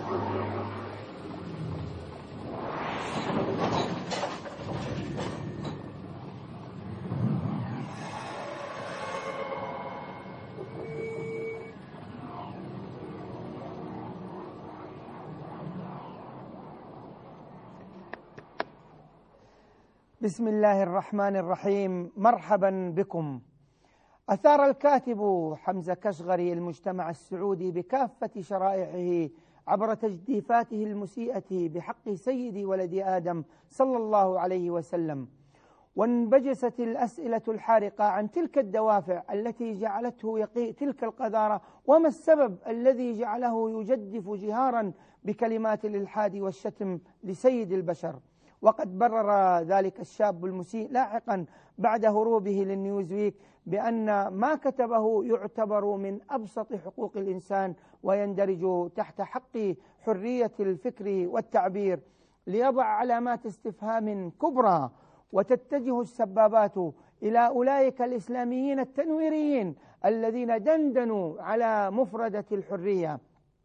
بسم الله الرحمن الرحيم. مرحبا بكم. أثار الكاتب حمزة كشغري المجتمع السعودي بكافة شرائحه عبر تجديفاته المسيئة بحق سيد ولد آدم صلى الله عليه وسلم، وانبجست الأسئلة الحارقة عن تلك الدوافع التي جعلته يقيء تلك القذارة، وما السبب الذي جعله يجدف جهارا بكلمات الإلحاد والشتم لسيد البشر. وقد برر ذلك الشاب المسيء لاحقا بعد هروبه للنيوزويك بأن ما كتبه يعتبر من أبسط حقوق الإنسان ويندرج تحت حق حرية الفكر والتعبير، ليضع علامات استفهام كبرى وتتجه السبابات إلى أولئك الإسلاميين التنويريين الذين دندنوا على مفردة الحرية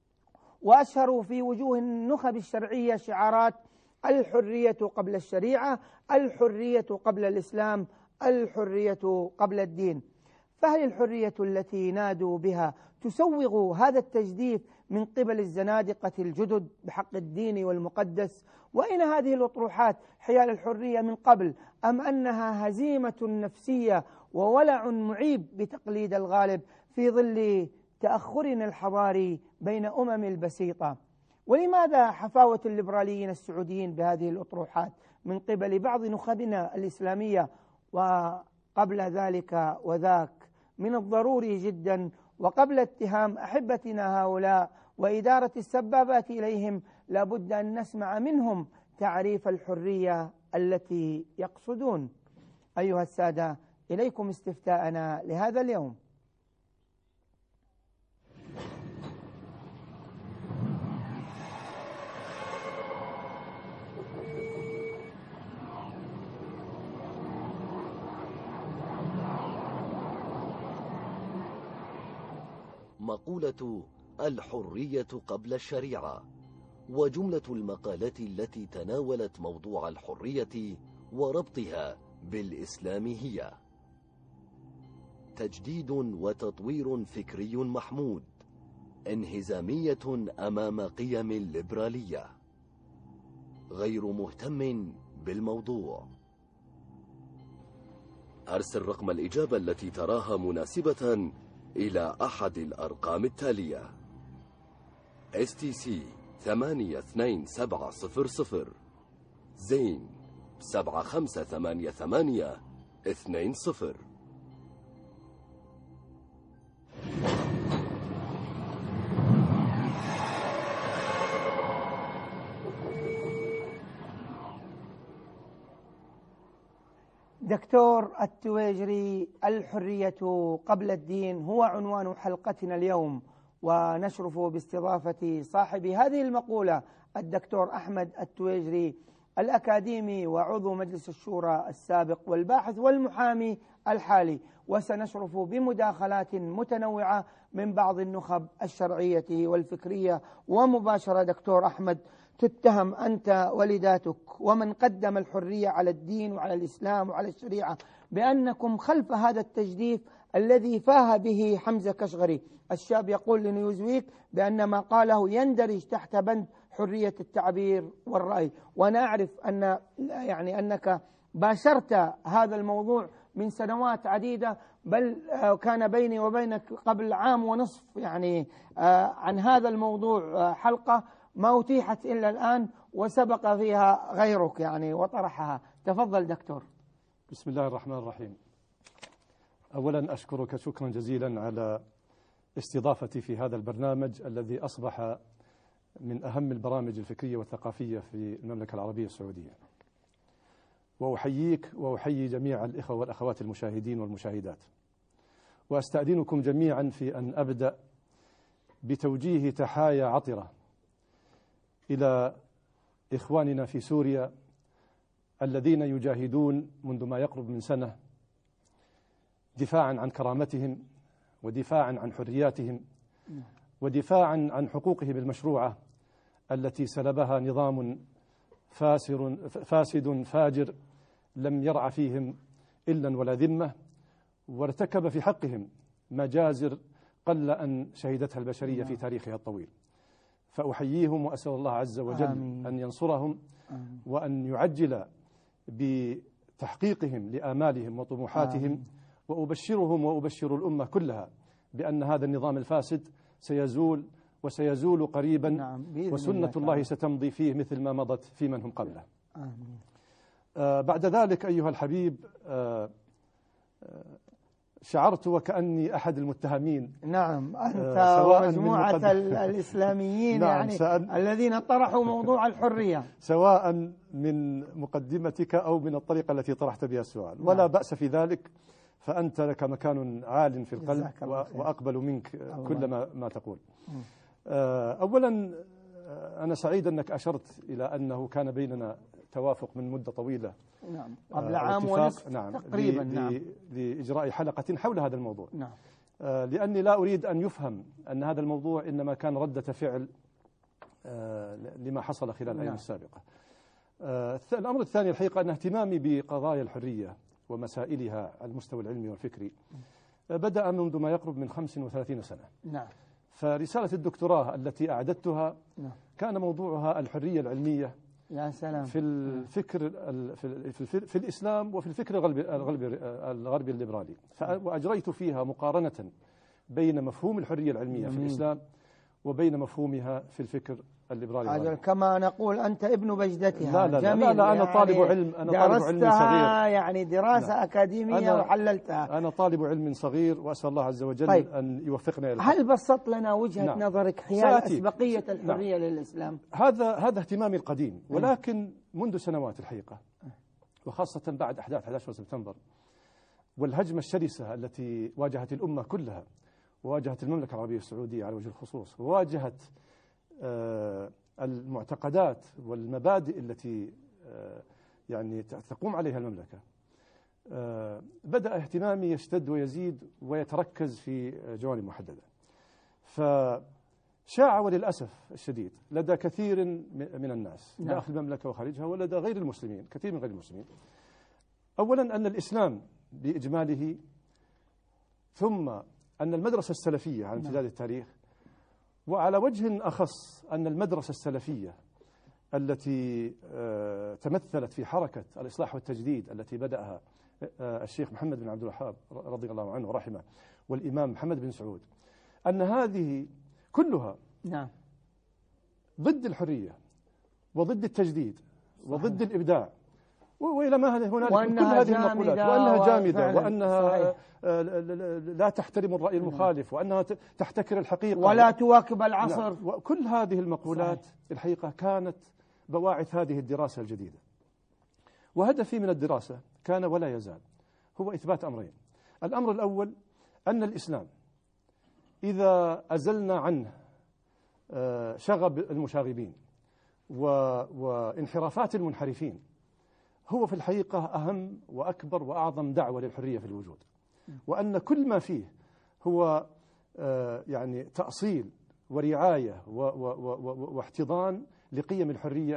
وأشهروا في وجوه النخب الشرعية شعارات الحرية قبل الشريعة، الحرية قبل الإسلام، الحرية قبل الدين. فهل الحرية التي نادوا بها تسوغ هذا التجديف من قبل الزنادقة الجدد بحق الدين والمقدس؟ وإن هذه الأطروحات حيال الحرية من قبل، أم أنها هزيمة نفسية وولع معيب بتقليد الغالب في ظل تأخرنا الحضاري بين البسيطة؟ ولماذا حفاوة الليبراليين السعوديين بهذه الأطروحات من قبل بعض نخبنا الإسلامية؟ وقبل ذلك وذاك من الضروري جدا وقبل اتهام أحبتنا هؤلاء وإدارة السبابات إليهم لابد أن نسمع منهم تعريف الحرية التي يقصدون. أيها السادة، إليكم استفتاءنا لهذا اليوم. مقولة الحرية قبل الشريعة، وجملة المقالات التي تناولت موضوع الحرية وربطها بالإسلام هي: تجديد وتطوير فكري محمود، انهزامية أمام قيم الليبرالية، غير مهتم بالموضوع. أرسل رقم الإجابة التي تراها مناسبة إلى أحد الأرقام التالية: STC 82700 زين 758820. دكتور التويجري، الحرية قبل الدين هو عنوان حلقتنا اليوم، ونشرف باستضافة صاحب هذه المقولة الدكتور أحمد التويجري، الأكاديمي وعضو مجلس الشورى السابق والباحث والمحامي الحالي. وسنشرف بمداخلات متنوعة من بعض النخب الشرعية والفكرية. ومباشرة دكتور أحمد، تتهم أنت ولداتك ومن قدم الحرية على الدين وعلى الإسلام وعلى الشريعة بأنكم خلف هذا التجديف الذي فاه به حمزة كشغري. الشاب يقول لنيوزويك بأن ما قاله يندرج تحت بند حرية التعبير والرأي، وأنا أعرف أنك باشرت هذا الموضوع من سنوات عديدة، بل كان بيني وبينك قبل عام ونصف عن هذا الموضوع حلقة ما أتيحت إلا الآن، وسبق فيها غيرك وطرحها. تفضل دكتور. بسم الله الرحمن الرحيم. أولا أشكرك شكرا جزيلا على استضافتي في هذا البرنامج الذي أصبح من أهم البرامج الفكرية والثقافية في المملكة العربية السعودية، وأحييك وأحيي جميع الإخوة والأخوات المشاهدين والمشاهدات. وأستأذنكم جميعا في أن أبدأ بتوجيه تحايا عطرة إلى إخواننا في سوريا الذين يجاهدون منذ ما يقرب من سنة دفاعا عن كرامتهم ودفاعا عن حرياتهم ودفاعا عن حقوقهم المشروعة التي سلبها نظام فاسد فاجر لم يرع فيهم إلا ولا ذمة، وارتكب في حقهم مجازر قل أن شهدتها البشرية في تاريخها الطويل. فأحييهم وأسأل الله عز وجل أن ينصرهم وأن يعجل بتحقيقهم لآمالهم وطموحاتهم، وأبشرهم وأبشر الأمة كلها بأن هذا النظام الفاسد سيزول وسيزول قريبا، وسنة الله ستمضي فيه مثل ما مضت في من هم قبله. بعد ذلك أيها الحبيب شعرت وكأني أحد المتهمين. نعم، أنت ومجموعة الإسلاميين يعني الذين طرحوا موضوع الحرية، سواء من مقدمتك أو من الطريقة التي طرحت بها السؤال. ولا بأس في ذلك، فأنت لك مكان عال في القلب وأقبل منك كل ما تقول. أولا أنا سعيد أنك أشرت إلى أنه كان بيننا توافق من مدة طويلة، نعم، قبل عام ونصف تقريبا، لإجراء حلقة حول هذا الموضوع. نعم. لأني لا أريد أن يفهم أن هذا الموضوع إنما كان ردة فعل لما حصل خلال الأيام السابقة. الأمر الثاني الحقيقة أن اهتمامي بقضايا الحرية ومسائلها على المستوى العلمي والفكري بدأ منذ ما يقرب من 35 سنة. نعم. فرسالة الدكتوراه التي أعددتها كان موضوعها الحرية العلمية يا سلام في الفكر في الإسلام وفي الفكر الغربي الليبرالي. وأجريت فيها مقارنة بين مفهوم الحرية العلمية في الإسلام وبين مفهومها في الفكر الليبرالي. كما نقول أنت ابن بجدتها. لا أنا يعني طالب علم، أنا طالب علم صغير، يعني دراسة أكاديمية وحللتها. أنا طالب علم صغير وأسأل الله عز وجل أن يوفقنا إلى هل بسط لنا وجهة نظرك حيال أسبقية الحرية للإسلام؟ هذا اهتمامي القديم، ولكن منذ سنوات الحقيقة، وخاصة بعد أحداث 11 سبتمبر والهجمة الشرسة التي واجهت الأمة كلها، وواجهت المملكة العربية السعودية على وجه الخصوص، وواجهت المعتقدات والمبادئ التي يعني تقوم عليها المملكة، بدأ اهتمامي يشتد ويزيد ويتركز في جوانب محددة. فشاع وللأسف الشديد لدى كثير من الناس داخل المملكة وخارجها ولدى غير المسلمين، كثير من غير المسلمين، أولا أن الإسلام بإجماله، ثم أن المدرسة السلفية على امتداد التاريخ، وعلى وجه أخص أن المدرسة السلفية التي تمثلت في حركة الإصلاح والتجديد التي بدأها الشيخ محمد بن عبد الوهاب رضي الله عنه ورحمه والإمام محمد بن سعود، أن هذه كلها ضد الحرية وضد التجديد وضد الإبداع، وإلى ما هنالك كل هذه المقولات، وأنها جامدة، وأنها لا تحترم الرأي المخالف، وأنها تحتكر الحقيقة ولا تواكب العصر. وكل هذه المقولات الحقيقة كانت بواعث هذه الدراسة الجديدة. وهدفي من الدراسة كان ولا يزال هو إثبات أمرين. الأمر الأول أن الإسلام إذا أزلنا عنه شغب المشاغبين وانحرافات المنحرفين، هو في الحقيقة أهم وأكبر وأعظم دعوة للحرية في الوجود، وأن كل ما فيه هو يعني تأصيل ورعاية واحتضان لقيم الحرية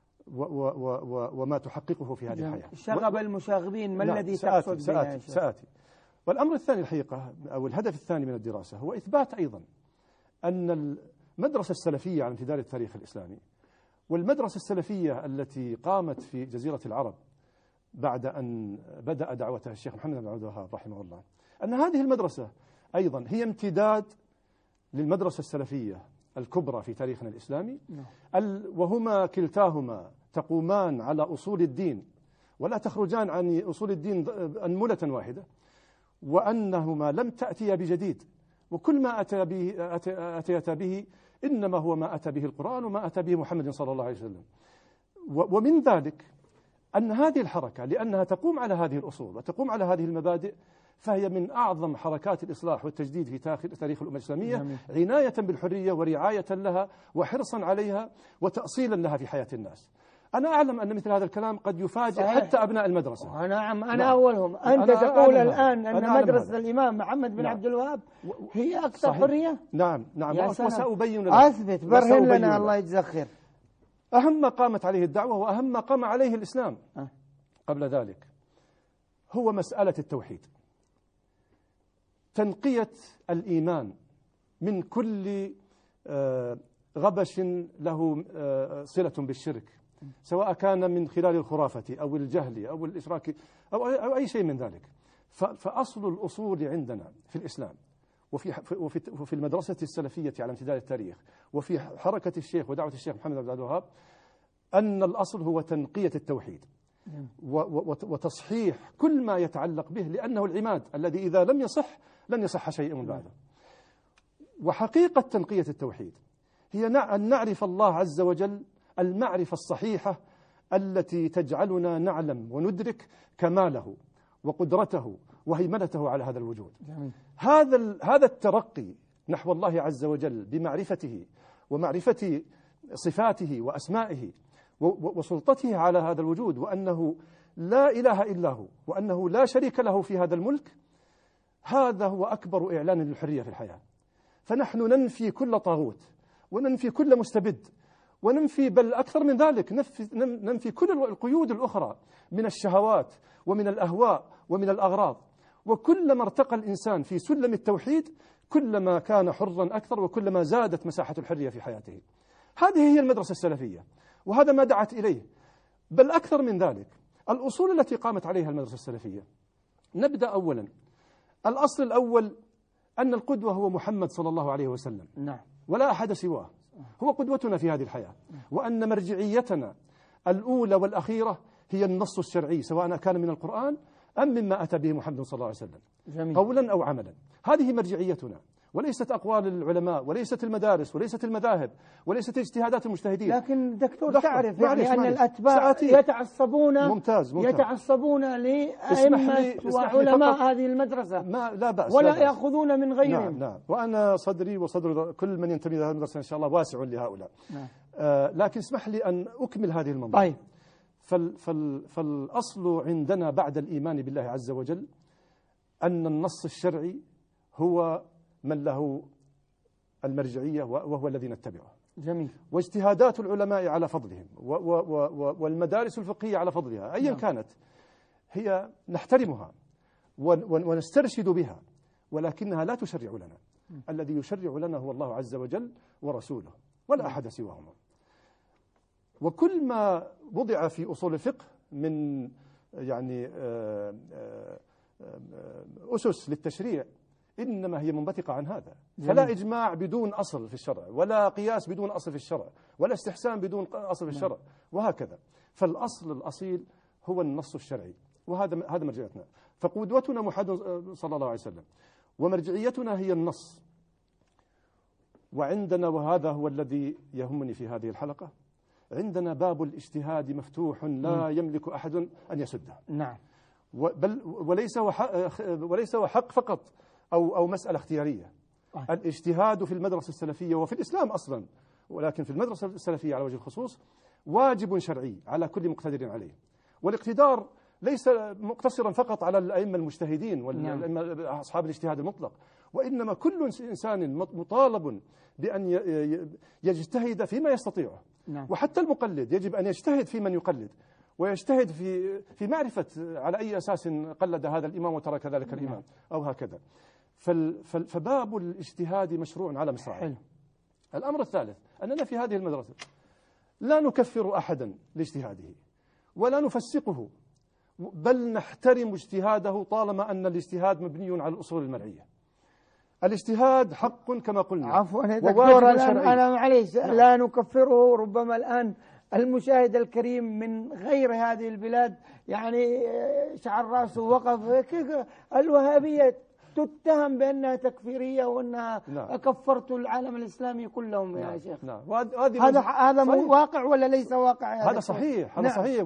وما تحققه في هذه الحياة. شغب المشاغبين ما الذي تقصد به؟ سآتي. والأمر الثاني الحقيقة أو الهدف الثاني من الدراسة هو إثبات أيضا أن المدرسة السلفية على امتداد التاريخ الإسلامي والمدرسة السلفية التي قامت في جزيرة العرب بعد أن بدأ دعوتها الشيخ محمد بن عبد الوهاب رحمه الله، أن هذه المدرسة أيضا هي امتداد للمدرسة السلفية الكبرى في تاريخنا الإسلامي، وهما كلتاهما تقومان على أصول الدين ولا تخرجان عن أصول الدين أنملة واحدة، وأنهما لم تأتيا بجديد، وكل ما أتيتا به إنما هو ما أتى به القرآن وما أتى به محمد صلى الله عليه وسلم. ومن ذلك أن هذه الحركة لأنها تقوم على هذه الأصول وتقوم على هذه المبادئ، فهي من أعظم حركات الإصلاح والتجديد في تاريخ الأمة الإسلامية، عناية بالحرية ورعاية لها وحرصا عليها وتأصيلا لها في حياة الناس. أنا أعلم أن مثل هذا الكلام قد يفاجئ حتى أبناء المدرسة. نعم، أنا أولهم. أنت تقول الآن أن مدرسة الإمام محمد بن عبد الوهاب هي أكثر حرية؟ نعم وسأبين أثبت برهن لنا، الله يجزاك خير. أهم ما قامت عليه الدعوة وأهم ما قام عليه الإسلام قبل ذلك هو مسألة التوحيد، تنقية الإيمان من كل غبش له صلة بالشرك، سواء كان من خلال الخرافة أو الجهل أو الإشراك أو أي شيء من ذلك. فأصل الأصول عندنا في الإسلام وفي المدرسة السلفية على امتداد التاريخ وفي حركة الشيخ ودعوة الشيخ محمد بن عبد الوهاب أن الأصل هو تنقية التوحيد وتصحيح كل ما يتعلق به، لأنه العماد الذي إذا لم يصح لن يصح شيء من بعده. وحقيقة تنقية التوحيد هي أن نعرف الله عز وجل المعرفة الصحيحة التي تجعلنا نعلم وندرك كماله وقدرته وهيمنته على هذا الوجود. هذا الترقي نحو الله عز وجل بمعرفته ومعرفة صفاته وأسمائه وسلطته على هذا الوجود، وأنه لا إله إلا هو وأنه لا شريك له في هذا الملك، هذا هو أكبر إعلان للحرية في الحياة. فنحن ننفي كل طاغوت وننفي كل مستبد وننفي بل أكثر من ذلك ننفي كل القيود الأخرى من الشهوات ومن الأهواء ومن الأغراض. وكلما ارتقى الإنسان في سلم التوحيد كلما كان حرا أكثر وكلما زادت مساحة الحرية في حياته. هذه هي المدرسة السلفية وهذا ما دعت إليه، بل أكثر من ذلك. الأصول التي قامت عليها المدرسة السلفية، نبدأ أولا. الأصل الأول أن القدوة هو محمد صلى الله عليه وسلم، ولا أحد سواه، هو قدوتنا في هذه الحياة، وأن مرجعيتنا الأولى والأخيرة هي النص الشرعي سواء كان من القرآن أم مما أتى به محمد صلى الله عليه وسلم قولا أو عملا. هذه مرجعيتنا، وليست أقوال العلماء وليست المدارس وليست المذاهب وليست اجتهادات المجتهدين. لكن دكتور تعرف يعني أن الأتباع يتعصبون ممتاز. يتعصبون لأئمة وعلماء هذه المدرسة لا بأس ولا يأخذون من غيرهم. نعم. وأنا صدري وصدر كل من ينتمي إلى هذه المدرسة إن شاء الله واسع لهؤلاء. لكن اسمح لي أن أكمل هذه المنظومة. طيب. فالأصل عندنا بعد الإيمان بالله عز وجل أن النص الشرعي هو من له المرجعية وهو الذي نتبعه. جميل. واجتهادات العلماء على فضلهم والمدارس الفقهية على فضلها أيا كانت هي نحترمها ونسترشد بها، ولكنها لا تشرع لنا. الذي يشرع لنا هو الله عز وجل ورسوله ولا أحد سواهما. وكل ما وضع في أصول الفقه من يعني أسس للتشريع إنما هي منبثقة عن هذا. فلا إجماع بدون أصل في الشرع، ولا قياس بدون أصل في الشرع، ولا استحسان بدون أصل في الشرع، وهكذا. فالأصل الأصيل هو النص الشرعي، وهذا مرجعيتنا. فقدوتنا محمد صلى الله عليه وسلم ومرجعيتنا هي النص. وعندنا، وهذا هو الذي يهمني في هذه الحلقة، عندنا باب الاجتهاد مفتوح لا يملك أحد أن يسده. نعم. بل وليس هو حق فقط أو مسألة اختيارية. الاجتهاد في المدرسة السلفية وفي الإسلام أصلا، ولكن في المدرسة السلفية على وجه الخصوص واجب شرعي على كل مقتدر عليه. والاقتدار ليس مقتصرا فقط على الأئمة المجتهدين والأئمة أصحاب الاجتهاد المطلق، وإنما كل إنسان مطالب بأن يجتهد فيما يستطيعه. وحتى المقلد يجب أن يجتهد في من يقلد، ويجتهد في معرفة على أي أساس قلد هذا الإمام وترك ذلك الإمام أو هكذا. فباب الاجتهاد مشروع على مصراعيه. الأمر الثالث أننا في هذه المدرسة لا نكفر أحدا لاجتهاده ولا نفسقه، بل نحترم اجتهاده طالما أن الاجتهاد مبني على الأصول المرعية. الاجتهاد حق كما قلنا. عفوا يا دكتور، أنا معليش لا نكفره. ربما الآن المشاهد الكريم من غير هذه البلاد يعني شعر رأسه وقف. الوهابية تتهم بأنها تكفيرية وأنها كفرت العالم الإسلامي كلهم يا شيخ. هذا واقع ولا ليس واقع؟ هذا صحيح، هذا صحيح،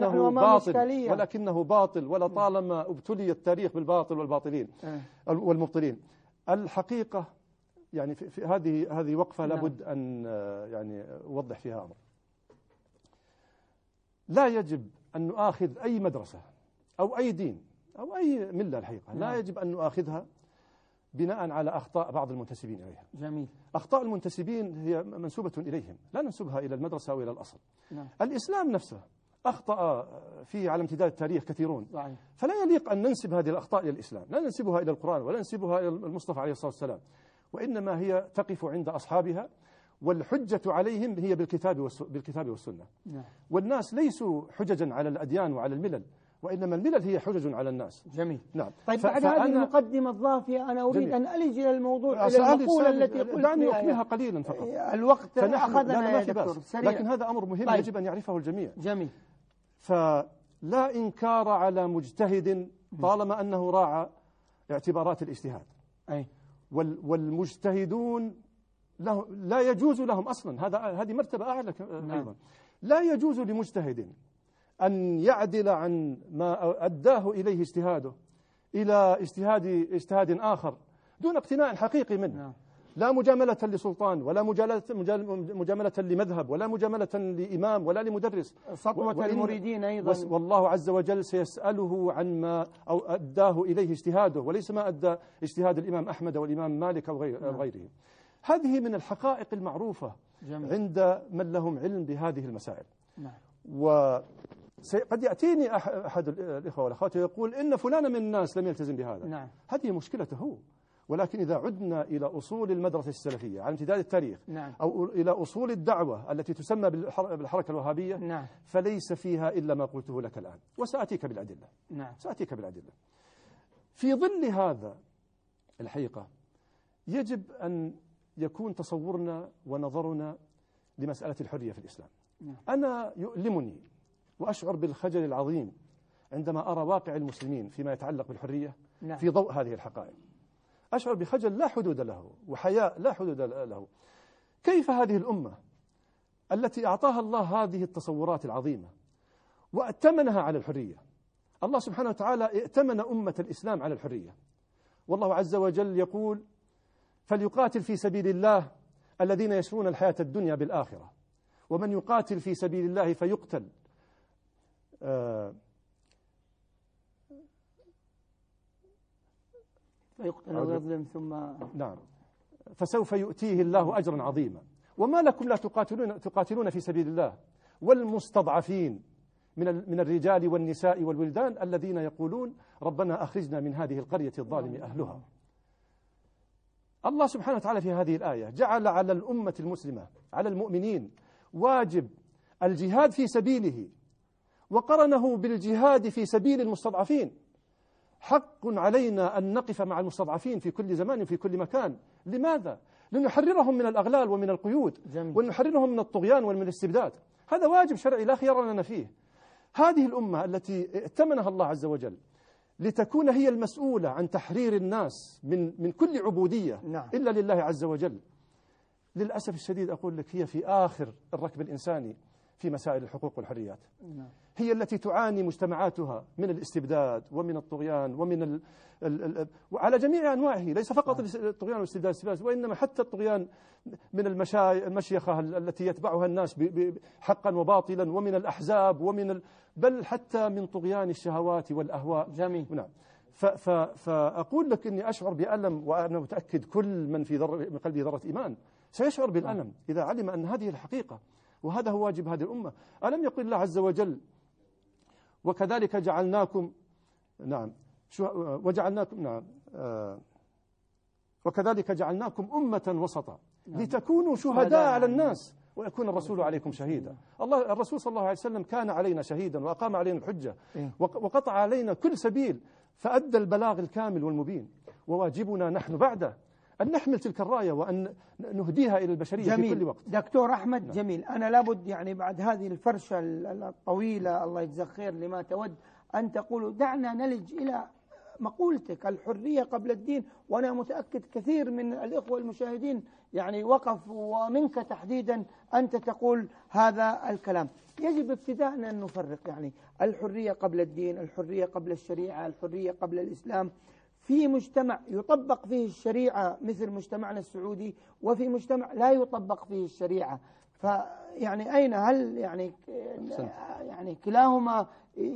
ولكنه باطل ولطالما ابتلي التاريخ بالباطل والباطلين والمبطلين. الحقيقة يعني في هذه وقفة لابد أن يعني أوضح فيها أمر. لا يجب أن نؤاخذ أي مدرسة أو أي دين أو أي ملة، الحقيقة لا يجب أن نؤاخذها بناء على أخطاء بعض المنتسبين إليها. جميل. أخطاء المنتسبين هي منسوبة إليهم، لا ننسبها إلى المدرسة أو إلى الأصل. نعم. الإسلام نفسه أخطأ فيه على امتداد التاريخ كثيرون، صحيح. فلا يليق أن ننسب هذه الأخطاء إلى الإسلام، لا ننسبها إلى القرآن ولا ننسبها إلى المصطفى عليه الصلاة والسلام، وإنما هي تقف عند أصحابها، والحجة عليهم هي بالكتاب والسنة. نعم. والناس ليسوا حججا على الأديان وعلى الملل، وإنما الملل هي حجج على الناس. جميل. نعم. طيب بعد هذه المقدمة الضافية أنا أريد جميل. أن ألج إلى الموضوع، إلى المقولة التي قلت دعني أكملها قليلا فقط. الوقت أخذنا يا دكتور، سريع. لكن هذا أمر مهم. طيب. يجب أن يعرفه الجميع. جميل. فلا إنكار على مجتهد طالما أنه راعى اعتبارات الاجتهاد. أي. والمجتهدون لا يجوز لهم أصلا، هذه مرتبة أعلى أيضا. لا يجوز لمجتهد أن يعدل عن ما أداه إليه اجتهاده إلى اجتهاد آخر دون اقتناع حقيقي منه. لا مجاملة لسلطان، ولا مجاملة لمذهب، ولا مجاملة لإمام، ولا لمدرس. سطوة المريدين أيضا. والله عز وجل سيسأله عن ما أو أداه إليه اجتهاده، وليس ما أدى اجتهاد الإمام أحمد والإمام مالك أو غيره. هذه من الحقائق المعروفة. جميل. عند من لهم علم بهذه المسائل. نعم. وقد يأتيني أحد الإخوة والأخوات ويقول إن فلان من الناس لم يلتزم بهذا. نعم. هذه مشكلته هو. ولكن إذا عدنا إلى أصول المدرسة السلفية على امتداد التاريخ، نعم. أو إلى أصول الدعوة التي تسمى بالحركة الوهابية، نعم. فليس فيها إلا ما قلته لك الآن، وسأتيك بالأدلة. نعم. سأتيك بالأدلة. في ظل هذا الحقيقة يجب أن يكون تصورنا ونظرنا لمسألة الحرية في الإسلام. نعم. أنا يؤلمني وأشعر بالخجل العظيم عندما أرى واقع المسلمين فيما يتعلق بالحرية. نعم. في ضوء هذه الحقائق أشعر بخجل لا حدود له، وحياء لا حدود له. كيف هذه الأمة التي أعطاها الله هذه التصورات العظيمة وأتمنها على الحرية؟ الله سبحانه وتعالى ائتمن أمة الإسلام على الحرية، والله عز وجل يقول: فليقاتل في سبيل الله الذين يشرون الحياة الدنيا بالآخرة، ومن يقاتل في سبيل الله فيقتل ويظلم ثم نعم فسوف يؤتيه الله أجرا عظيما. وما لكم لا تقاتلون في سبيل الله والمستضعفين من الرجال والنساء والولدان الذين يقولون ربنا أخرجنا من هذه القرية الظالم أهلها. الله سبحانه وتعالى في هذه الآية جعل على الأمة المسلمة، على المؤمنين، واجب الجهاد في سبيله، وقرنه بالجهاد في سبيل المستضعفين. حق علينا أن نقف مع المستضعفين في كل زمان وفي كل مكان. لماذا؟ لنحررهم من الأغلال ومن القيود. جميل. ونحررهم من الطغيان ومن الاستبداد. هذا واجب شرعي لا خيار لنا فيه. هذه الأمة التي ائتمنها الله عز وجل لتكون هي المسؤولة عن تحرير الناس من كل عبودية، نعم. إلا لله عز وجل، للأسف الشديد أقول لك هي في آخر الركب الإنساني في مسائل الحقوق والحريات. نعم. هي التي تعاني مجتمعاتها من الاستبداد ومن الطغيان ومن وعلى جميع أنواعه، ليس فقط الطغيان والاستبداد، وإنما حتى الطغيان من المشيخة التي يتبعها الناس حقا وباطلا، ومن الأحزاب، بل حتى من طغيان الشهوات والأهواء. جميل. نعم. فأقول لك إني أشعر بألم، وأنا متأكد كل من في من قلبه ذرة إيمان سيشعر بالألم إذا علم أن هذه الحقيقة، وهذا هو واجب هذه الأمة. ألم يقل الله عز وجل: وكذلك جعلناكم وكذلك جعلناكم أمة وسطا لتكونوا شهداء على الناس ويكون الرسول عليكم شهيدا. الرسول صلى الله عليه وسلم كان علينا شهيدا وأقام علينا الحجة وقطع علينا كل سبيل، فأدى البلاغ الكامل والمبين، وواجبنا نحن بعده أن نحمل تلك الراية وأن نهديها إلى البشرية. جميل. في كل وقت. دكتور أحمد، جميل. أنا لابد يعني بعد هذه الفرشة الطويلة الله يجزاك خير لما تود أن تقول، دعنا نلج إلى مقولتك الحرية قبل الدين. وأنا متأكد كثير من الإخوة المشاهدين يعني وقف، ومنك تحديدا أنت تقول هذا الكلام. يجب ابتداء أن نفرق يعني الحرية قبل الدين، الحرية قبل الشريعة، الحرية قبل الإسلام، في مجتمع يطبق فيه الشريعة مثل مجتمعنا السعودي، وفي مجتمع لا يطبق فيه الشريعة. فيعني أين هل يعني كلاهما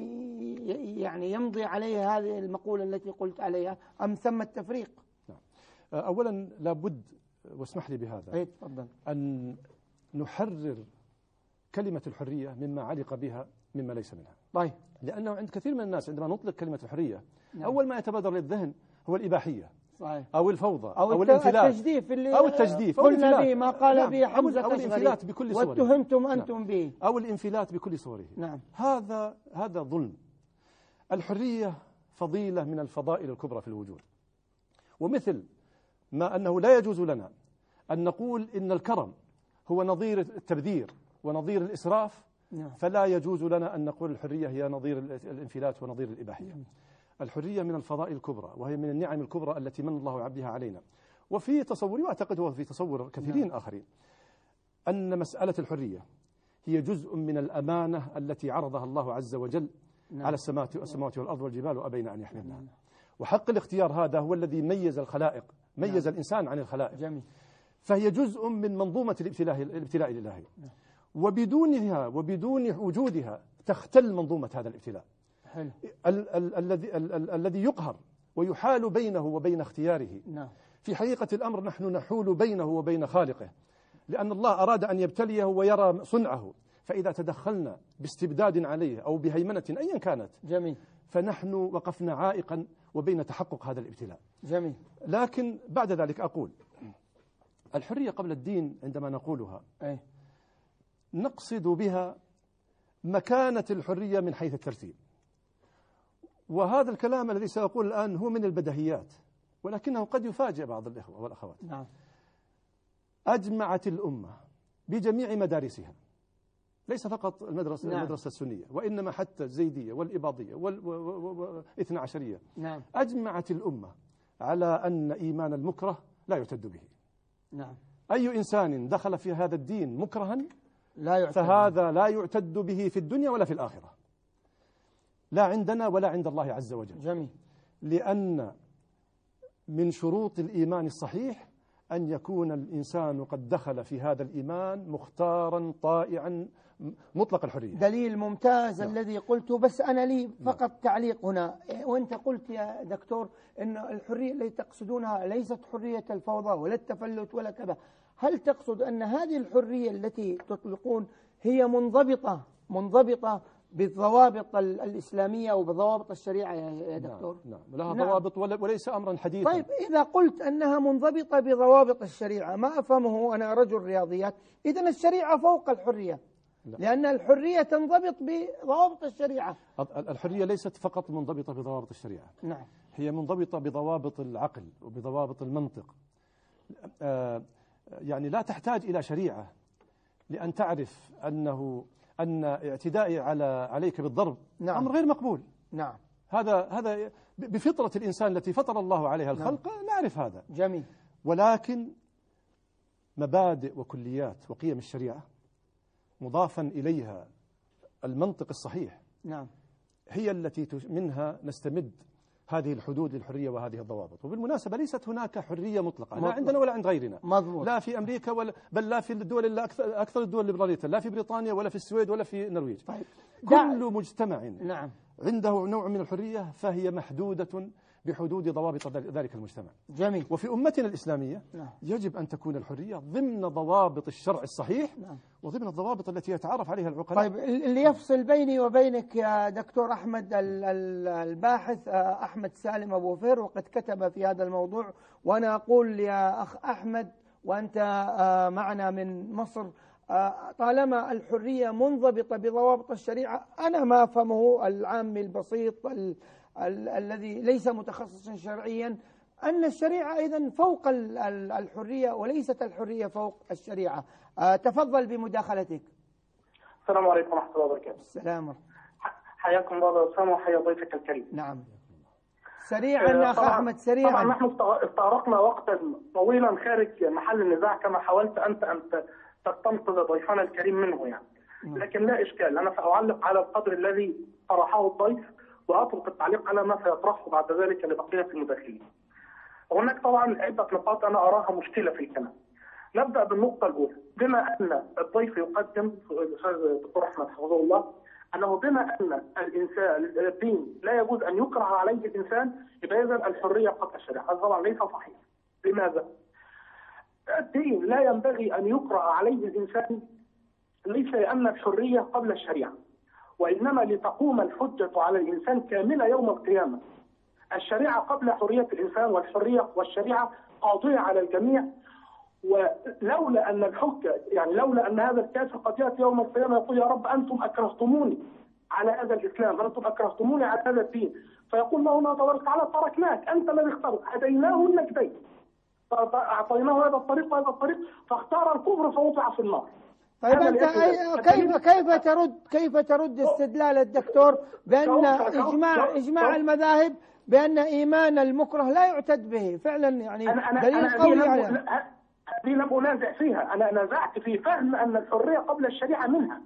يعني يمضي عليه هذه المقولة التي قلت عليها، أم ثم التفريق؟ أولا لابد، واسمح لي بهذا، تفضل، أن نحرر كلمة الحرية مما علق بها مما ليس منها. طيب. لأنه عند كثير من الناس عندما نطلق كلمة الحرية نعم. أول ما يتبادر للذهن هو الإباحية، صحيح، أو الفوضى، أو الانفلات، التجديف اللي أو التجديف، قلنا به ما قال نعم. به حمزة أو الانفلات بكل صوره، واتهمتم أنتم به، أو الانفلات بكل صوره. نعم. هذا ظلم. الحرية فضيلة من الفضائل الكبرى في الوجود، ومثل ما أنه لا يجوز لنا أن نقول إن الكرم هو نظير التبذير ونظير الإسراف، نعم. فلا يجوز لنا أن نقول الحرية هي نظير الانفلات ونظير الإباحية. الحرية من الفضائل الكبرى، وهي من النعم الكبرى التي من الله بها علينا. وفي تصوري، وأعتقد هو في تصور كثيرين آخرين، أن مسألة الحرية هي جزء من الأمانة التي عرضها الله عز وجل على السماوات والأرض والجبال وأبين أن يحملنها. وحق الاختيار هذا هو الذي ميز الخلائق، ميز الإنسان عن الخلائق. جميل. فهي جزء من منظومة الابتلاء الإلهي، وبدونها وبدون وجودها تختل منظومة هذا الابتلاء. حلو. الذي يقهر ويحال بينه وبين اختياره. نعم. في حقيقة الأمر نحن نحول بينه وبين خالقه، لأن الله أراد أن يبتليه ويرى صنعه، فإذا تدخلنا باستبداد عليه أو بهيمنة أيا كانت، جميل، فنحن وقفنا عائقا وبين تحقق هذا الابتلاء. جميل. لكن بعد ذلك أقول الحرية قبل الدين عندما نقولها نقصد بها مكانة الحرية من حيث الترتيب، وهذا الكلام الذي سأقول الآن هو من البديهيات، ولكنه قد يفاجئ بعض الإخوة والأخوات. نعم. أجمعت الأمة بجميع مدارسها، ليس فقط المدرسة, نعم. المدرسة السنية، وإنما حتى الزيدية والإباضية والاثنى عشرية. نعم. أجمعت الأمة على أن إيمان المكره لا يعتد به. نعم. أي إنسان دخل في هذا الدين مكرها لا فهذا لا يعتد به في الدنيا ولا في الآخرة، لا عندنا ولا عند الله عز وجل. جميل. لأن من شروط الإيمان الصحيح أن يكون الإنسان قد دخل في هذا الإيمان مختارا طائعا مطلق الحرية. دليل ممتاز. نعم. الذي قلته، بس أنا لي فقط تعليق هنا. وأنت قلت يا دكتور أن الحرية التي تقصدونها ليست حرية الفوضى ولا التفلت ولا كذا. هل تقصد أن هذه الحرية التي تطلقون هي منضبطة بالضوابط الإسلامية وبضوابط الشريعة يا دكتور؟ نعم. لها ضوابط وليس أمرا حديثا. طيب، إذا قلت أنها منضبطة بضوابط الشريعة، ما أفهمه أنا رجل رياضيات، إذن الشريعة فوق الحرية. لا. لأن الحرية تنضبط بضوابط الشريعة. الحرية ليست فقط منضبطة بضوابط الشريعة. نعم. هي منضبطة بضوابط العقل وبضوابط المنطق. يعني لا تحتاج إلى شريعة لأن تعرف أن اعتدائي عليك بالضرب نعم. أمر غير مقبول. نعم. هذا بفطرة الإنسان التي فطر الله عليها الخلق. نعم. نعرف هذا. جميل. ولكن مبادئ وكليات وقيم الشريعة مضافا إليها المنطق الصحيح. نعم. هي التي منها نستمد هذه الحدود للحرية وهذه الضوابط. وبالمناسبة ليست هناك حرية مطلقة، لا عندنا ولا عند غيرنا. مضبوط. لا في أمريكا بل لا في الدول اللي أكثر الدول ليبرالية، لا في بريطانيا ولا في السويد ولا في النرويج. طيب. كل مجتمع نعم. عنده نوع من الحرية فهي محدودة بحدود ضوابط ذلك المجتمع. جميل. وفي أمتنا الإسلامية نعم. يجب أن تكون الحرية ضمن ضوابط الشرع الصحيح. نعم. وضمن الضوابط التي يتعارف عليها العقلاء. طيب، اللي يفصل بيني وبينك يا دكتور أحمد الباحث أحمد سالم أبو فير، وقد كتب في هذا الموضوع، وأنا أقول يا أخ أحمد وأنت معنا من مصر، طالما الحرية منضبطة بضوابط الشريعة، أنا ما أفهمه العامي البسيط الذي ليس متخصصا شرعيا أن الشريعة إذن فوق الحرية وليست الحرية فوق الشريعة. تفضل بمداخلتك. السلام عليكم ورحمة الله وبركاته. السلام. حياكم الله أسامة وحيا ضيفك الكريم. نعم. سريعا أخ أحمد، سريعا. طبعا نحن استغرقنا وقتا طويلا خارج محل النزاع كما حاولت أنت أن تستنقذ ضيفنا الكريم منه يعني. لكن لا إشكال، أنا سأعلق على القدر الذي طرحه الضيف وأترك التعليق على ما سيطرحه بعد ذلك لبقية المداخلين. هناك طبعا عدة نقاط أنا أراها مشكلة في الكلام. نبدأ بالنقطة الأولى، بما أن الضيف يقدم الأستاذ الدكتور أحمد حفظه الله أنه بما أن الإنسان الدين لا يجوز أن يكره عليه الإنسان، يبقى إذن الحرية قد الشريعة. هذا طبعا ليس صحيح. لماذا؟ الدين لا ينبغي أن يقرأ عليه الإنسان ليس لأن الحرية قبل الشريعة، وإنما لتقوم الحجة على الإنسان كاملة يوم القيامة. الشريعة قبل حرية الإنسان، والحرية والشريعة قاضية على الجميع. ولولا أن الحجة لولا أن هذا الكافر قد يأتي يوم القيامة يقول يا رب أنتم أكرهتموني على هذا الإسلام، أنتم أكرهتموني على هذا الدين، فيقول له الله تبارك وتعالى تركناك، أنت الذي اخترت، هديناه النجدين، أعطيناه هذا الطريق وهذا الطريق فاختار الكفر فوضع في النار. طيب أنت كيف ترد استدلال الدكتور بأن إجماع المذاهب بأن إيمان المكره لا يعتد به؟ فعلا يعني دليل قوي على هذه لم أنازع فيها، أنا نازعت في فهم أن الحرية قبل الشريعة منها.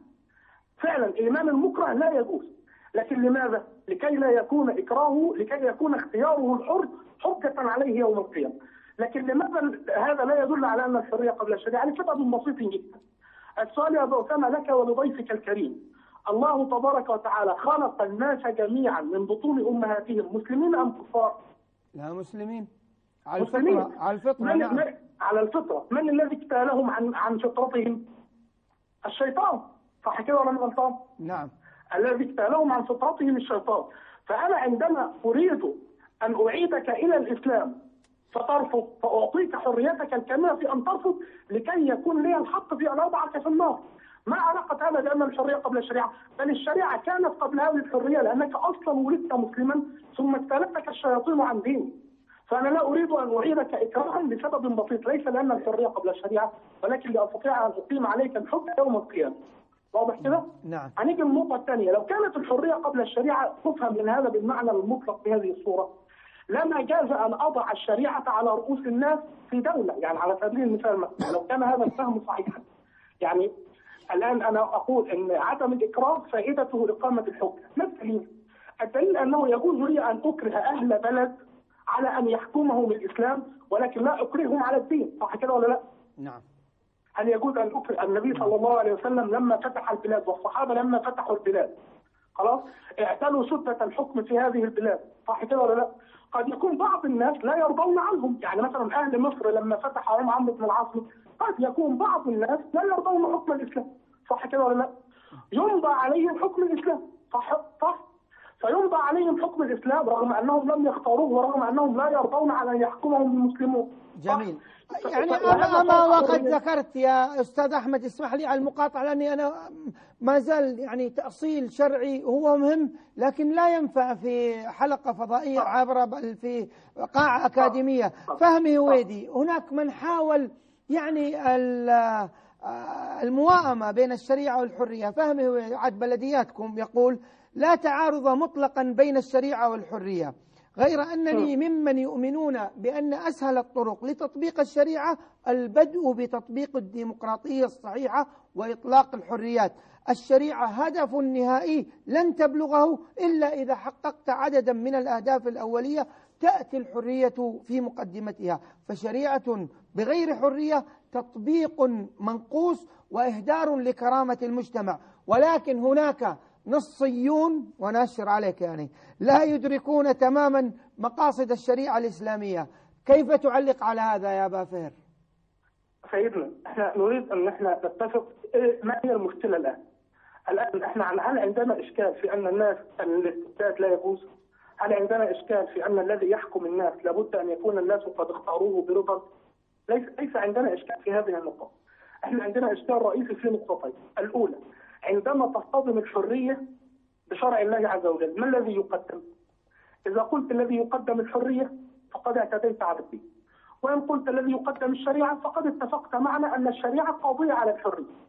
فعلا إيمان المكره لا يجوز، لكن لماذا؟ لكي لا يكون إكراهه، لكي يكون اختياره الحر حجة عليه يوم القيامة. لكن لماذا هذا لا يدل على أن الحرية قبل الشريعة؟ لسبب بسيط جدا. السؤال يا أبو أسامة لك ولضيفك الكريم، الله تبارك وتعالى خلق الناس جميعا من بطون أمهاتهم مسلمين أم كفار؟ لا، مسلمين على الفطرة. نعم. على الفطرة. من الذي اجتالهم عن فطرتهم؟ الشيطان، صح كده ولا أنا غلطان؟ نعم. الذي اجتالهم عن فطرتهم الشيطان. فأنا عندما أريد أن أعيدك إلى الإسلام فترفض، فأعطيك حريتك الكاملة في أن ترفض لكي يكون لي الحق في أن أضعك في النار. ما علاقة هذا بأن الحرية قبل الشريعة؟ بل الشريعة كانت قبل هذه الحرية، لأنك أصلا ولدت مسلما ثم اجتالتك الشياطين عن ديني. فأنا لا أريد أن أعيدك إكراها لسبب بسيط، ليس لأن الحرية قبل الشريعة، ولكن لأستطيع أن أقيم عليك الحكم يوم القيامة. واضح كده؟ نعم. هنيجي النقطة الثانية، لو كانت الحرية قبل الشريعة تفهم من هذا بالمعنى المطلق بهذه الصورة، لما جاز أن أضع الشريعة على رؤوس الناس في دولة. يعني على سبيل المثال مثلا لو كان هذا الفهم صحيحا، يعني الآن أنا أقول أن عدم الإكراه فائدته إقامة الحكم. ما الدليل؟ الدليل أنه يجوز لي أن أكره أهل بلد على أن يحكمهم الإسلام، ولكن لا أكرههم على الدين، صح كده ولا لا؟ نعم. هل يجوز أن أكره؟ النبي صلى الله عليه وسلم لما فتح البلاد والصحابة لما فتحوا البلاد خلاص اعتلوا سدة الحكم في هذه البلاد، صح كده ولا لا؟ قد يكون بعض الناس لا يرضون عنهم، يعني مثلا أهل مصر لما فتح عمرو بن العاص قد يكون بعض الناس لا يرضون حكم الإسلام، صح كده ولا لا؟ يمضى عليهم حكم الإسلام، صح؟ فيمضى عليهم حكم الإسلام رغم أنهم لم يختاروه ورغم أنهم لا يرضون على أن يحكمهم المسلمون. جميل. يعني أما وقد ذكرت يا أستاذ أحمد، اسمح لي على المقاطعة لأني أنا ما زال يعني تأصيل شرعي هو مهم، لكن لا ينفع في حلقة فضائية عبر بل في قاعة أكاديمية. فهمي هويدي، هناك من حاول يعني المواءمة بين الشريعة والحرية. فهمي هويدي عاد بلدياتكم يقول لا تعارض مطلقا بين الشريعة والحرية، غير أنني ممن يؤمنون بأن أسهل الطرق لتطبيق الشريعة البدء بتطبيق الديمقراطية الصحيحة وإطلاق الحريات. الشريعة هدف نهائي لن تبلغه إلا إذا حققت عددا من الأهداف الأولية تأتي الحرية في مقدمتها. فشريعة بغير حرية تطبيق منقوص وإهدار لكرامة المجتمع. ولكن هناك نصيون وناشر عليك يعني لا يدركون تماما مقاصد الشريعة الإسلامية. كيف تعلق على هذا يا أبا فهر؟ سيدنا احنا نريد ان احنا نتفق ما هي المشكلة الآن احنا هل عندنا إشكال في أن الناس الاستبداد لا يجوز؟ هل عندنا إشكال في أن الذي يحكم الناس لابد أن يكون الناس قد اختاروه برضا؟ ليس عندنا إشكال في هذه النقطة. احنا عندنا إشكال رئيسي في نقطتين. الأولى، عندما تصطدم الحرية بشرع الله عز وجل ما الذي يقدم؟ إذا قلت الذي يقدم الحرية فقد اعتديت على الدين، وإن قلت الذي يقدم الشريعة فقد اتفقت معنا أن الشريعة قاضية على الحرية.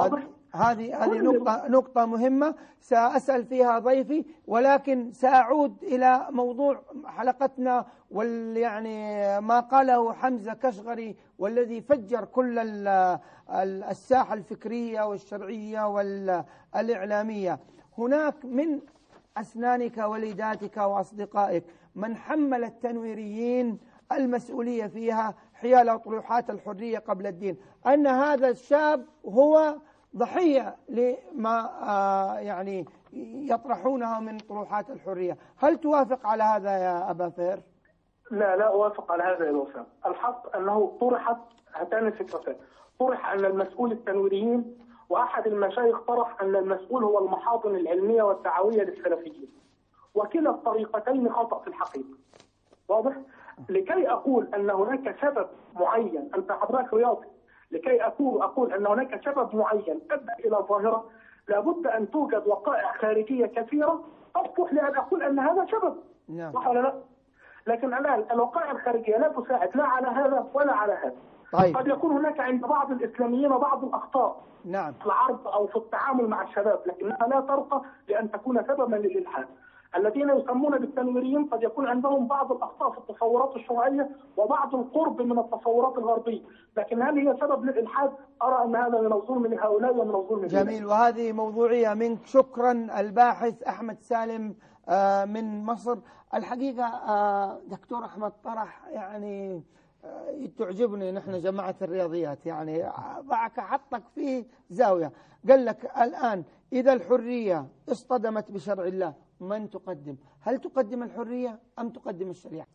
هذه نقطة مهمة سأسأل فيها ضيفي، ولكن سأعود إلى موضوع حلقتنا يعني ما قاله حمزة كشغري والذي فجر كل الساحة الفكرية والشرعية والإعلامية. هناك من أسنانك وليداتك وأصدقائك من حمل التنويريين المسؤولية فيها حيال أطروحات الحرية قبل الدين، أن هذا الشاب هو ضحية لما يعني يطرحونه من طروحات الحرية. هل توافق على هذا يا أبا فهر؟ لا أوافق على هذا يا وسام. الحق أنه طرحت هاتان الفكرتان، طرح أن المسؤول التنويريين، وأحد المشايخ طرح أن المسؤول هو المحاضن العلمية والدعوية للسلفيين، وكلا الطريقتين خطأ في الحقيقة. واضح؟ لكي أقول أن هناك سبب معين، أنت حضرتك رياضي، لكي أقول أن هناك سبب معين أدى إلى ظاهرة، لابد أن توجد وقائع خارجية كثيرة تصلح لأن أقول أن هذا سبب. نعم. صح ولا لا؟ لكن الآن الوقائع الخارجية لا تساعد لا على هذا ولا على هذا. طيب. قد يكون هناك عند بعض الإسلاميين بعض الأخطاء نعم. في العرض أو في التعامل مع الشباب، لكنها لا ترقى لأن تكون سببا للإلحاد. الذين يسمون بالتنويريين قد يكون عندهم بعض الأخطاء في التصورات الشرعية وبعض القرب من التصورات الغربية، لكن هل هي سبب للإلحاد؟ أرى أن هذا من الظلم لهؤلاء ومن الظلم لهؤلاء. جميل، وهذه موضوعية منك. شكرا الباحث أحمد سالم من مصر. الحقيقة دكتور أحمد طرح يعني تعجبني، نحن جماعة الرياضيات يعني ضعك حطك فيه زاوية. قال لك الآن إذا الحرية اصطدمت بشرع الله من تقدم؟ هل تقدم الحرية أم تقدم الشريعة؟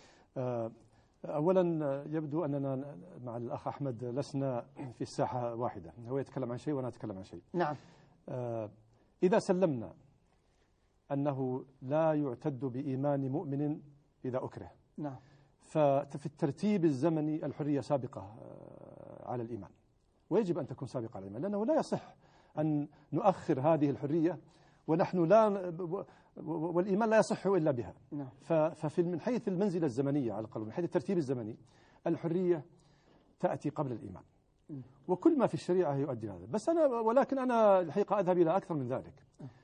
أولا يبدو أننا مع الأخ أحمد لسنا في الساحة واحدة، هو يتكلم عن شيء وأنا أتكلم عن شيء. نعم. إذا سلمنا أنه لا يعتد بإيمان مؤمن إذا أكره، نعم، ففي الترتيب الزمني الحرية سابقة على الإيمان، ويجب أن تكون سابقة على الإيمان، لأنه لا يصح أن نؤخر هذه الحرية ونحن والإيمان لا يصح إلا بها. نعم. من حيث المنزلة الزمنية على الأقل، من حيث الترتيب الزمني، الحرية تأتي قبل الإيمان، وكل ما في الشريعة يؤدي هذا. ولكن أنا الحقيقة أذهب إلى أكثر من ذلك،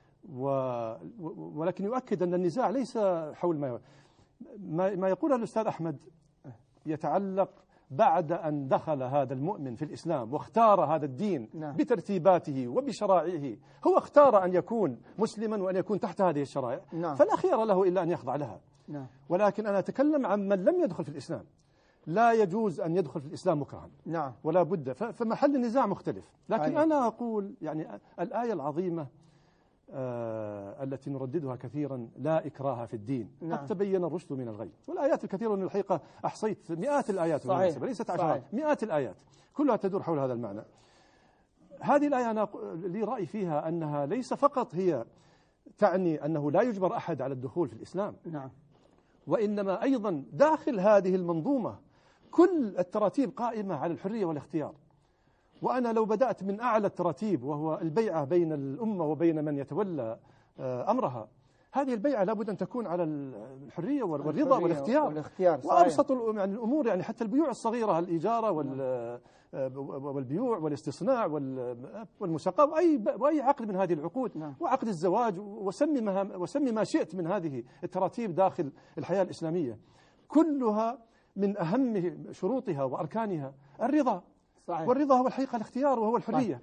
ولكن يؤكد أن النزاع ليس حول ما يقوله الأستاذ أحمد يتعلق بعد أن دخل هذا المؤمن في الإسلام واختار هذا الدين. نعم. بترتيباته وبشرائعه، هو اختار أن يكون مسلما وأن يكون تحت هذه الشرائع. نعم. فلا خير له إلا أن يخضع لها. نعم. ولكن أنا أتكلم عن من لم يدخل في الإسلام، لا يجوز أن يدخل في الإسلام مكرها. نعم. ولا بد، فمحل النزاع مختلف. لكن أي. أنا أقول يعني الآية العظيمة التي نرددها كثيرا: لا إكراه في الدين، نعم. قد تبين الرشد من الغي. والآيات الكثيرة من الحقيقة أحصيت مئات الآيات، ليست عشرات، مئات الآيات كلها تدور حول هذا المعنى. هذه الآية أنا لي رأي فيها أنها ليس فقط هي تعني أنه لا يجبر أحد على الدخول في الإسلام، نعم، وإنما أيضا داخل هذه المنظومة كل التراتيب قائمة على الحرية والاختيار. وأنا لو بدأت من أعلى التراتيب وهو البيعة بين الأمة وبين من يتولى أمرها، هذه البيعة لابد أن تكون على الحرية والرضا والاختيار. وأبسط يعني الأمور، يعني حتى البيوع الصغيرة، الإجارة والبيوع والاستصناع والمساقاة وأي عقد من هذه العقود، وعقد الزواج، وسمي ما شئت من هذه التراتيب داخل الحياة الإسلامية، كلها من أهم شروطها وأركانها الرضا. صحيح. والرضا هو الحقيقة الاختيار وهو الحرية.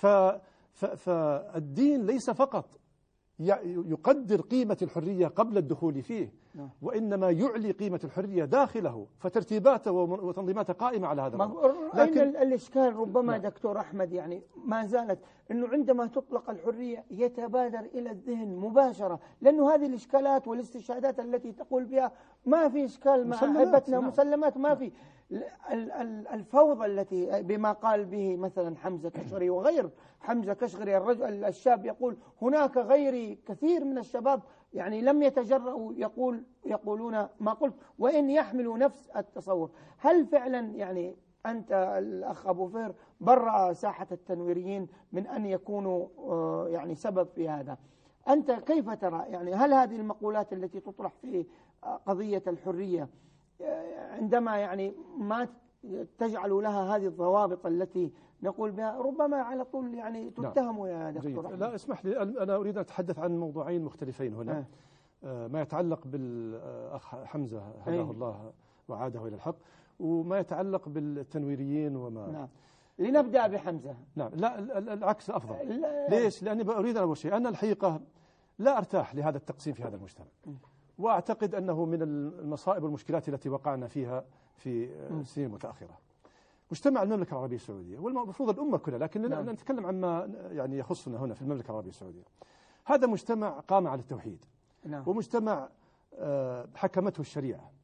فالدين ليس فقط يقدر قيمة الحرية قبل الدخول فيه، وإنما يعلي قيمة الحرية داخله، فترتيباته وتنظيماته قائمة على هذا الأمر. لكن الإشكال ربما دكتور أحمد يعني ما زالت أنه عندما تطلق الحرية يتبادر إلى الذهن مباشرة، لأنه هذه الإشكالات والاستشهادات التي تقول بها ما في إشكال مع أحبتنا، مسلمات ما في. الفوضى التي بما قال به مثلا حمزة كشغري وغير حمزة كشغري، الرجل الشاب يقول هناك غيري كثير من الشباب يعني لم يتجرؤوا يقولون ما قلت وإن يحملوا نفس التصور. هل فعلا يعني أنت الأخ أبو فهر برأ ساحة التنويريين من أن يكونوا يعني سبب في هذا؟ أنت كيف ترى يعني هل هذه المقولات التي تطرح في قضية الحرية عندما يعني ما تجعل لها هذه الضوابط التي نقول بها ربما على طول يعني تتهم يا دكتور؟ لا اسمح لي، أنا أريد أن أتحدث عن موضوعين مختلفين هنا. ما يتعلق بالأخ حمزة هداه الله وعاده إلى الحق، وما يتعلق بالتنويريين وما. نعم. لنبدأ بحمزة. نعم، لا العكس أفضل. ليش؟ لأني أريد أن أقول شيء. أنا الحقيقة لا أرتاح لهذا التقسيم في هذا المجتمع، وأعتقد أنه من المصائب والمشكلات التي وقعنا فيها في السنين المتأخرة. مجتمع المملكة العربية السعودية والمفروض الأمة كلها، لكن نتكلم عما يعني يخصنا هنا في المملكة العربية السعودية. هذا مجتمع قام على التوحيد، ومجتمع حكمته الشريعة،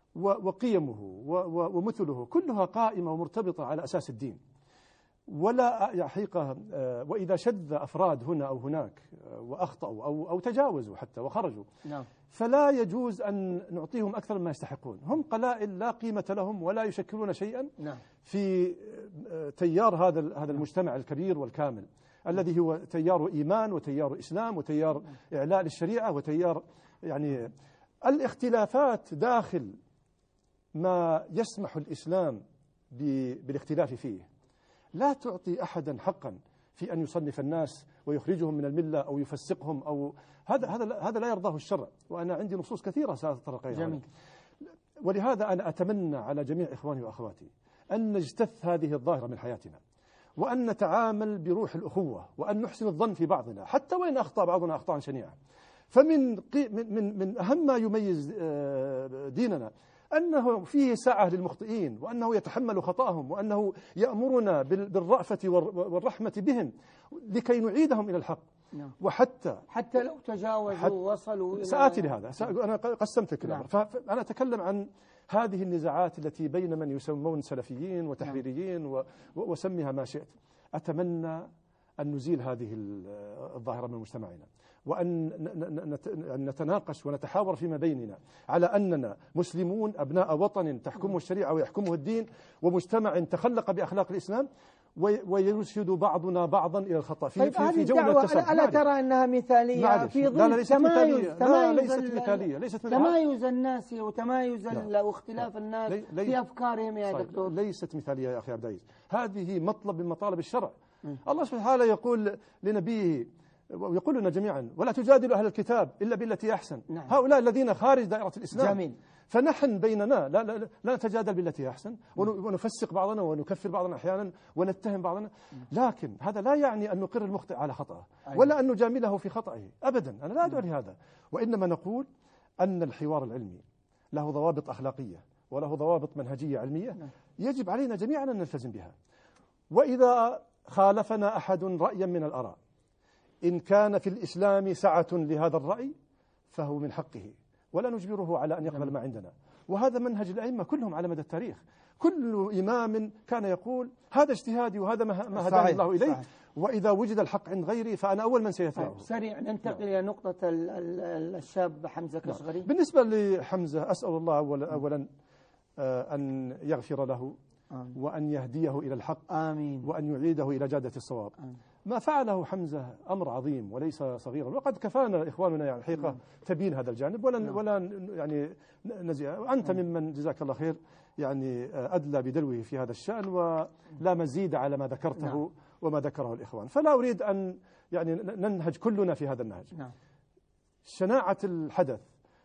وقيمه ومثله كلها قائمة ومرتبطة على أساس الدين. ولا حقيقة وإذا شذ أفراد هنا أو هناك وأخطأوا أو تجاوزوا حتى وخرجوا، نعم. فلا يجوز أن نعطيهم أكثر مما يستحقون. هم قلائل لا قيمة لهم ولا يشكلون شيئا، نعم، في تيار هذا المجتمع الكبير والكامل الذي هو تيار إيمان وتيار إسلام وتيار إعلاء للشريعة وتيار يعني الاختلافات داخل ما يسمح الإسلام بالاختلاف فيه. لا تعطي أحدا حقا في أن يصنف الناس ويخرجهم من الملة أو يفسقهم أو هذا لا يرضاه الشرع، وأنا عندي نصوص كثيرة سأتطرق إليها. ولهذا أنا أتمنى على جميع إخواني وأخواتي أن نجتث هذه الظاهرة من حياتنا، وأن نتعامل بروح الأخوة، وأن نحسن الظن في بعضنا حتى وإن أخطأ بعضنا أخطاء شنيعة. فمن من أهم ما يميز ديننا أنه فيه سعة للمخطئين، وأنه يتحمل خطأهم، وأنه يأمرنا بالرأفة والرحمة بهم لكي نعيدهم إلى الحق. نعم. وحتى لو تجاوزوا وصلوا إلى سآتي لهذا. أنا قسمت الكلام. نعم. فأنا أتكلم عن هذه النزاعات التي بين من يسمون سلفيين وتحريريين، نعم، وسميها ما شئت. أتمنى أن نزيل هذه الظاهرة من مجتمعنا، وأن نتناقش ونتحاور فيما بيننا على أننا مسلمون أبناء وطن تحكمه الشريعة ويحكمه الدين، ومجتمع تخلق بأخلاق الإسلام، ويرشد بعضنا بعضا إلى الخطأ في جولة التصرف. ألا ترى أنها مثالية في ظل تمايز الناس وتمايز واختلاف الناس في أفكارهم يا دكتور؟ ليست مثالية يا أخي عبد العزيز، هذه مطلب من مطالب الشرع. الله سبحانه وتعالى يقول لنبيه ويقول لنا جميعا: ولا تجادلوا أهل الكتاب إلا بالتي أحسن. نعم. هؤلاء الذين خارج دائرة الإسلام. جميل. فنحن بيننا لا نتجادل بالتي أحسن، ونفسق بعضنا ونكفر بعضنا أحيانا ونتهم بعضنا، لكن هذا لا يعني أن نقر المخطئ على خطأه ولا أن نجامله في خطأه أبدا. أنا لا أدعو لهذا، وإنما نقول أن الحوار العلمي له ضوابط أخلاقية وله ضوابط منهجية علمية يجب علينا جميعا أن نلتزم بها. وإذا خالفنا أحد رأيا من الآراء، إن كان في الإسلام سعة لهذا الرأي فهو من حقه، ولا نجبره على أن يقبل ما عندنا. وهذا منهج الأئمة كلهم على مدى التاريخ. كل إمام كان يقول: هذا اجتهادي وهذا ما هداني الله إليه، صحيح. وإذا وجد الحق عند غيري فأنا أول من سيتبعه. سريع ننتقل إلى نقطة الشاب حمزة كشغري. بالنسبة لحمزة، أسأل الله أولا أن يغفر له، وأن يهديه إلى الحق، آمين، وأن يعيده إلى جادة الصواب. آمين. ما فعله حمزة أمر عظيم وليس صغيرا، وقد كفانا إخواننا يعني الحقيقة تبين هذا الجانب ولا يعني نزيع. أنت ممن جزاك الله خير يعني أدلى بدلوه في هذا الشأن، ولا مزيد على ما ذكرته وما ذكره الإخوان، فلا أريد أن يعني ننهج كلنا في هذا النهج. شناعة الحدث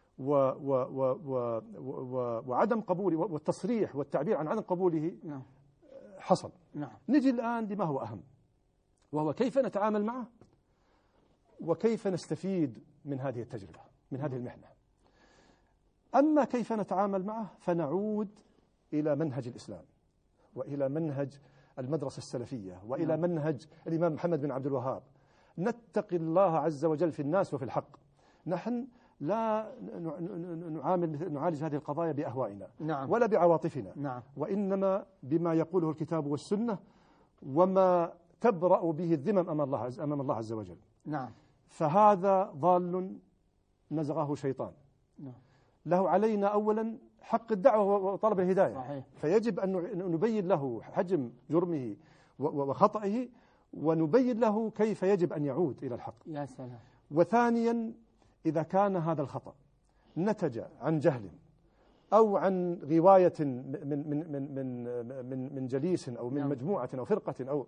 وعدم قبوله والتصريح والتعبير عن عدم قبوله حصل. نجي الآن لما هو أهم، وهو كيف نتعامل معه وكيف نستفيد من هذه التجربة، من هذه المحنة. أما كيف نتعامل معه فنعود إلى منهج الإسلام، وإلى منهج المدرسة السلفية، وإلى منهج الإمام محمد بن عبد الوهاب. نتقي الله عز وجل في الناس وفي الحق. نحن لا نعالج هذه القضايا بأهوائنا، ولا بعواطفنا، وإنما بما يقوله الكتاب والسنة، وما تبرأ به الذمم أمام الله عز وجل. فهذا ضال نزغه شيطان. له علينا أولا حق الدعوة وطلب الهداية. صحيح. فيجب أن نبين له حجم جرمه وخطئه، ونبين له كيف يجب أن يعود إلى الحق. يا سلام. وثانيا، إذا كان هذا الخطأ نتج عن جهل أو عن غواية من جليس أو من مجموعة أو فرقة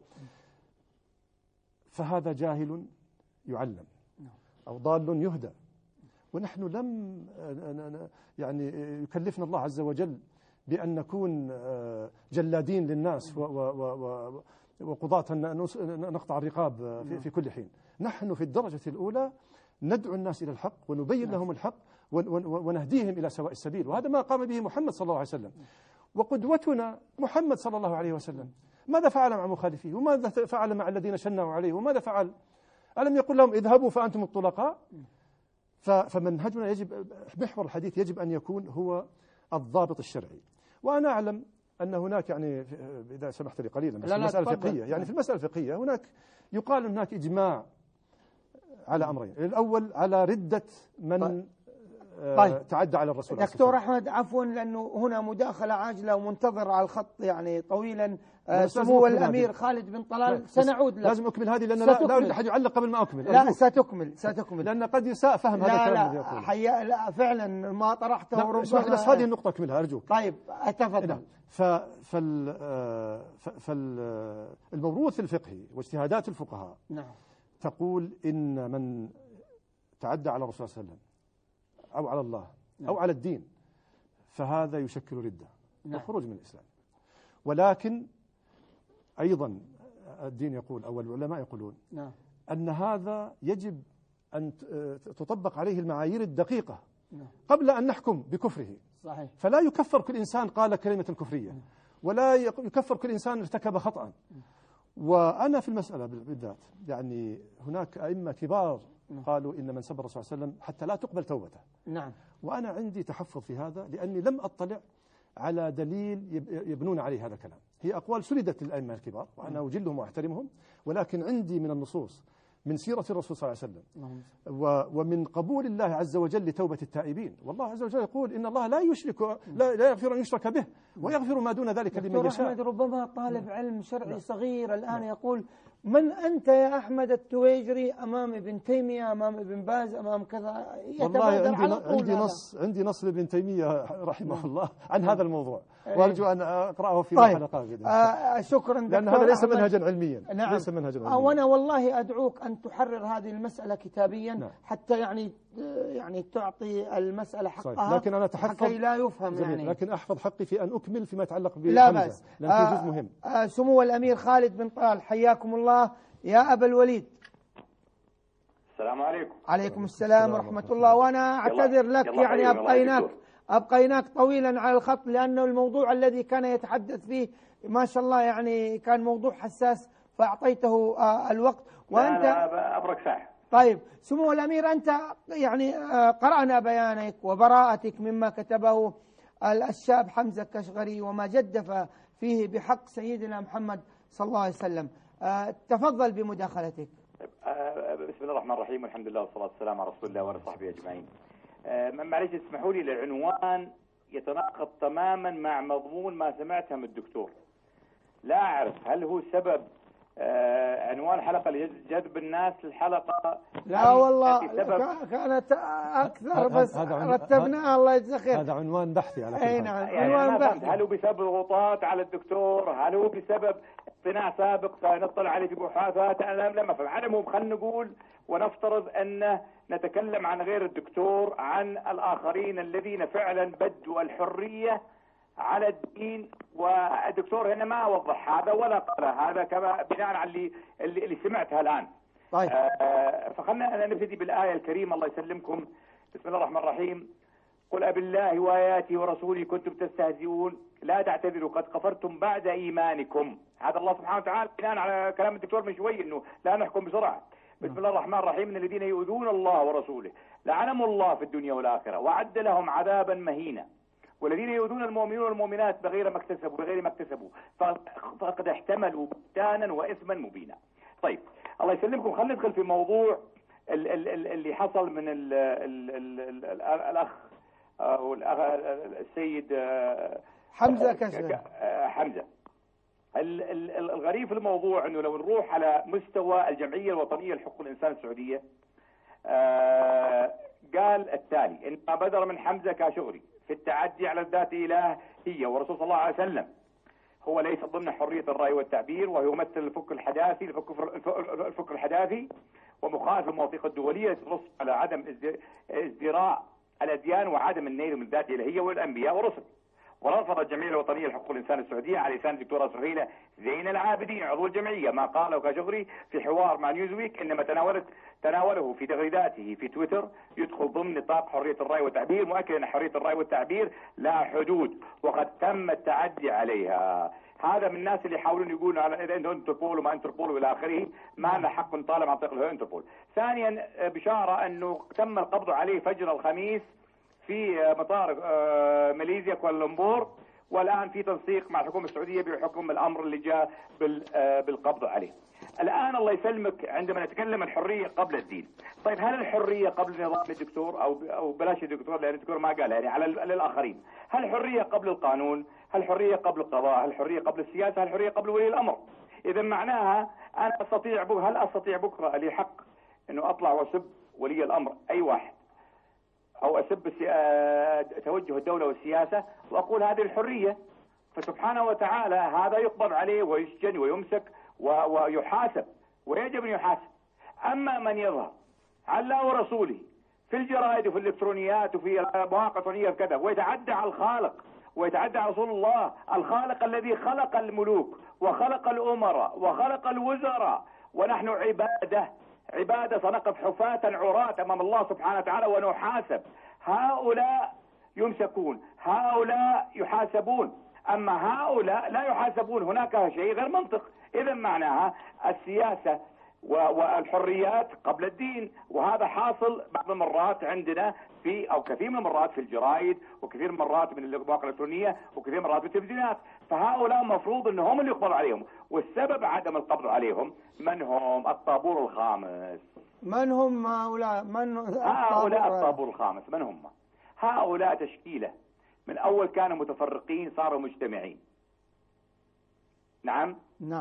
فهذا جاهل يعلم أو ضال يهدى. ونحن لم يعني يكلفنا الله عز وجل بأن نكون جلادين للناس وقضاة نقطع الرقاب في كل حين. نحن في الدرجة الأولى ندعو الناس إلى الحق ونبين لهم الحق ونهديهم إلى سواء السبيل، وهذا ما قام به محمد صلى الله عليه وسلم. وقدوتنا محمد صلى الله عليه وسلم، ماذا فعل مع مخالفيه؟ وماذا فعل مع الذين شنعوا عليه؟ وماذا فعل؟ ألم يقول لهم اذهبوا فأنتم الطلقاء؟ فمنهجنا يجب، محور الحديث يجب أن يكون هو الضابط الشرعي. وأنا أعلم أن هناك يعني إذا سمحت لي قليلا بس في المسألة الفقهية، يعني في المسألة الفقهية هناك يقال هناك إجماع على أمرين. الأول على ردة من تعدى على الرسول. دكتور أحمد عفوا لأنه هنا مداخلة عاجلة ومنتظر على الخط يعني طويلا سمو الأمير خالد بن طلال. سنعود لك. لازم أكمل هذه لأن لا أريد أحد يعلق قبل ما أكمل. لا ستكمل لأن قد يساء فهم هذا الكلام الذي أقوله. لا فعلا ما طرحته ربما بس هذه النقطة أكملها أرجوك. طيب أتفضل. فالموروث الفقهي واجتهادات الفقهاء تقول إن من تعدى على الرسول صلى الله عليه وسلم أو على الله أو على الدين فهذا يشكل ردة والخروج من الإسلام. ولكن أيضا الدين يقول أو العلماء يقولون أن هذا يجب أن تطبق عليه المعايير الدقيقة قبل أن نحكم بكفره. صحيح. فلا يكفر كل إنسان قال كلمة كفرية ولا يكفر كل إنسان ارتكب خطأ. وأنا في المسألة بالذات يعني هناك أئمة كبار قالوا إن من سب الرسول صلى الله عليه وسلم حتى لا تقبل توبته. نعم. وأنا عندي تحفظ في هذا لأني لم أطلع على دليل يبنون عليه هذا الكلام. هي أقوال سردت للأئمة الكبار وأنا أجلهم وأحترمهم، ولكن عندي من النصوص من سيرة الرسول صلى الله عليه وسلم ومن قبول الله عز وجل لتوبة التائبين. والله عز وجل يقول إن الله لا يغفر أن يشرك به ويغفر ما دون ذلك لمن يشاء. أحمد ربما طالب علم شرعي صغير الآن يقول من أنت يا أحمد التويجري أمام ابن تيمية أمام ابن باز أمام كذا. والله عندي نص لابن تيمية رحمه الله عن هذا الموضوع وأرجو أن أقرأه في حلقات. شكرا لأن هذا ليس منهجا علميا. نعم. ليس منهجا علميا. وأنا والله أدعوك أن تحرر هذه المسألة كتابيا حتى يعني تعطي المسألة حقها. لكن أنا أتحفظ حتى لا يفهم يعني. لكن أحفظ حقي في أن أكمل فيما يتعلق لا بأس. لأن في جزء مهم. سمو الأمير خالد بن طلال حياكم الله يا أبا الوليد. السلام عليكم. عليكم السلام ورحمة الله. وأنا أعتذر لك يعني أبقيناك طويلا على الخط لأنه الموضوع الذي كان يتحدث فيه ما شاء الله يعني كان موضوع حساس فأعطيته الوقت وأنت أبرك ساعة. طيب سمو الأمير أنت يعني قرأنا بيانك وبراءتك مما كتبه الشاب حمزة كشغري وما جدف فيه بحق سيدنا محمد صلى الله عليه وسلم. تفضل بمداخلتك. بسم الله الرحمن الرحيم والحمد لله والصلاة والسلام على رسول الله وعلى صحبه أجمعين. معلش اسمحوا لي العنوان يتناقض تماما مع مضمون ما سمعته من الدكتور. لا أعرف هل هو سبب عنوان حلقة لجذب الناس للحلقة. لا والله كانت أكثر بس رتبناها الله يجزاه خير. هذا عنوان بحثي على أي نعم عنوان بحثي. هل هو بسبب ضغوطات على الدكتور؟ هل هو بسبب اطلاع سابق فنطلع عليه في بحوثات؟ أنا لم أفهم. على العموم خلينا نقول ونفترض أن نتكلم عن غير الدكتور عن الآخرين الذين فعلا بدوا الحرية على الدين. والدكتور هنا ما وضح هذا ولا قال هذا كما بناء على اللي سمعتها الآن. طيب. فخلنا نبتدي بالآية الكريمة الله يسلمكم. بسم الله الرحمن الرحيم. قل أبالله وآياته ورسوله كنتم تستهزئون لا تعتذروا قد كفرتم بعد إيمانكم. هذا الله سبحانه وتعالى بناء على كلام الدكتور من شوي إنه لا نحكم بسرعة. بسم الله الرحمن الرحيم. من الذين يؤذون الله ورسوله لعنهم الله في الدنيا والآخرة وأعد لهم عذابا مهينا والذين يؤذون المؤمنين والمؤمنات بغير ما اكتسبوا فقد احتملوا بهتانا وإثما مبينا. طيب الله يسلمكم. خلينا ندخل في موضوع اللي حصل من الأخ السيد حمزة كشغري. حمزة. الغريب في الموضوع انه لو نروح على مستوى الجمعية الوطنية لحقوق الإنسان السعودية قال التالي إن ما بدر من حمزة كاشغري في التعدي على الذات إلهية ورسول صلى الله عليه وسلم هو ليس ضمن حرية الرأي والتعبير وهو يمثل الفكر الحداثي ومخالف المواثيق الدولية تنص على عدم ازدراء الأديان وعدم النيل من الذات الإلهية والأنبياء والرسل. ورفض الجمعية الوطنية لحقوق الإنسان السعودية على لسان الدكتورة سهيلة زين العابدين عضو الجمعية ما قاله كاشغري في حوار مع نيوزويك إنما تناوله في تغريداته في تويتر يدخل ضمن نطاق حرية الرأي والتعبير مؤكدا أن حرية الرأي والتعبير لا حدود وقد تم التعدي عليها. هذا من الناس اللي يحاولون يقولون على إذا انتربول وما انتربول والى آخره ما لنا حق نطالب عن طريق انتربول. ثانيا بشارة أنه تم القبض عليه فجر الخميس في مطار ماليزيا كوالالمبور، والآن في تنسيق مع الحكومة السعودية بحكم الأمر اللي جاء بالقبض عليه. الآن الله يسلمك عندما نتكلم الحرية قبل الدين، طيب هل الحرية قبل نظام الدكتور أو بلاش الدكتور لأن الدكتور ما قال يعني على للآخرين، هل الحرية قبل القانون؟ هل الحرية قبل القضاء؟ هل الحرية قبل السياسة؟ هل الحرية قبل ولي الأمر؟ إذا معناها أنا هل أستطيع بكرة لي حق أنه أطلع وأسب ولي الأمر أي واحد، أو أسب توجه الدولة والسياسة وأقول هذه الحرية؟ فسبحانه وتعالى هذا يقبض عليه ويسجن ويمسك ويحاسب، ويجب أن يحاسب. أما من يظهر على الله ورسوله في الجرائد وفي الإلكترونيات وفي المواقع الإلكترونية وكذا ويتعدى على الخالق ويتعدى على رسول الله، الخالق الذي خلق الملوك وخلق الأمراء وخلق الوزراء، ونحن عبادة سنقف حفاة عراة أمام الله سبحانه وتعالى ونحاسب. هؤلاء يمسكون، هؤلاء يحاسبون، أما هؤلاء لا يحاسبون. هناك شيء غير منطق. إذا معناها السياسة والحريات قبل الدين، وهذا حاصل بعض المرات عندنا أو كثير من المرات في الجرائد، وكثير من المرات من المواقع الإلكترونية، وكثير من المرات في التلفزيونات. فهؤلاء مفروض أنهم اللي يقبض عليهم، والسبب عدم القبض عليهم من هم؟ الطابور الخامس. من هم هؤلاء؟ هؤلاء الطابور الخامس من هم؟ هؤلاء تشكيلة من أول كانوا متفرقين صاروا مجتمعين. نعم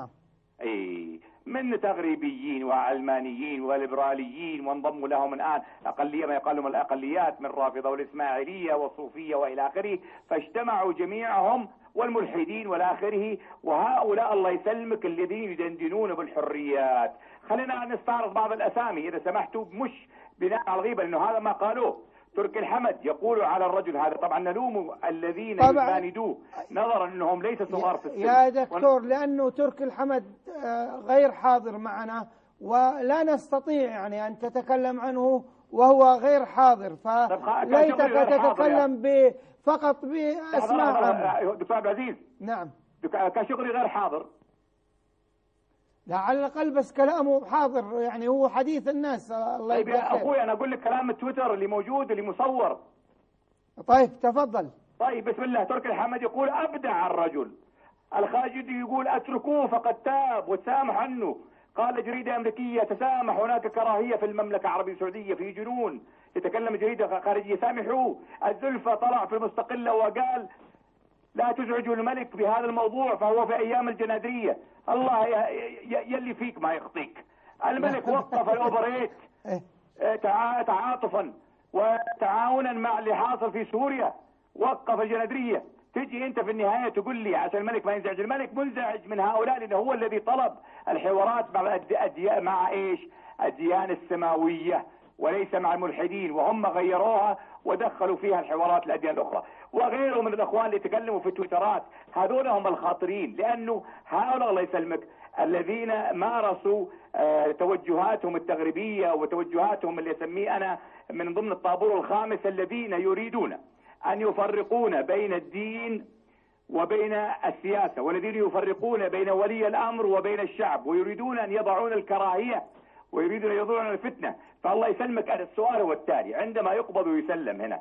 اي، من تغريبيين وعلمانيين وليبراليين، وانضموا لهم الآن أقلية ما يقال لهم الأقليات من الرافضة والإسماعيلية والصوفية وإلى آخره، فاجتمعوا جميعهم والملحدين والى آخره. وهؤلاء الله يسلمك الذين يدندنون بالحريات. خلينا نستعرض بعض الأسامي إذا سمحتوا، مش بناء على الغيبة لأنه هذا ما قالوه. تركي الحمد يقول على الرجل هذا، طبعا نلوم الذين يساندوه نظرا انهم ليس صغار في السن. يا دكتور لانه تركي الحمد غير حاضر معنا، ولا نستطيع يعني ان تتكلم عنه وهو غير حاضر، فليتك تتكلم فقط باسماء. دكتور عبد العزيز، نعم، كشغلي غير حاضر، لا على الأقل بس كلامه حاضر، يعني هو حديث الناس. الله طيب يا أخوي أنا أقول لك كلام التويتر اللي موجود اللي مصور. طيب تفضل. طيب بسم الله. تركي الحمد يقول أبدع الرجل. الخاجدي يقول أتركوه فقد تاب وتسامح عنه. قال جريدة أمريكية تسامح، هناك كراهية في المملكة العربية السعودية في جنون. يتكلم جريدة خارجية سامحوه. الزلفة طلع في المستقلة وقال لا تزعجوا الملك بهذا الموضوع فهو في أيام الجنادرية. الله يلي فيك ما يخطيك. الملك وقف الأوبريت تعاطفا وتعاونا مع اللي حاصل في سوريا، وقف الجنادرية. تجي انت في النهاية تقول لي عشان الملك ما ينزعج. الملك منزعج من هؤلاء لأنه هو الذي طلب الحوارات مع ايش؟ الديانة السماوية وليس مع الملحدين، وهم غيروها ودخلوا فيها الحوارات الأديان الأخرى. وغيرهم من الأخوان اللي يتكلموا في التويترات هذول هم الخاطرين، لأنه هؤلاء الله يسلمك الذين مارسوا توجهاتهم التغريبية وتوجهاتهم اللي يسميه أنا من ضمن الطابور الخامس، الذين يريدون أن يفرقون بين الدين وبين السياسة، والذين يفرقون بين ولي الأمر وبين الشعب، ويريدون أن يضعون الكراهية ويريدون أن يضعون الفتنة. فالله يسلمك السؤال هو التالي: عندما يقبض ويسلم هنا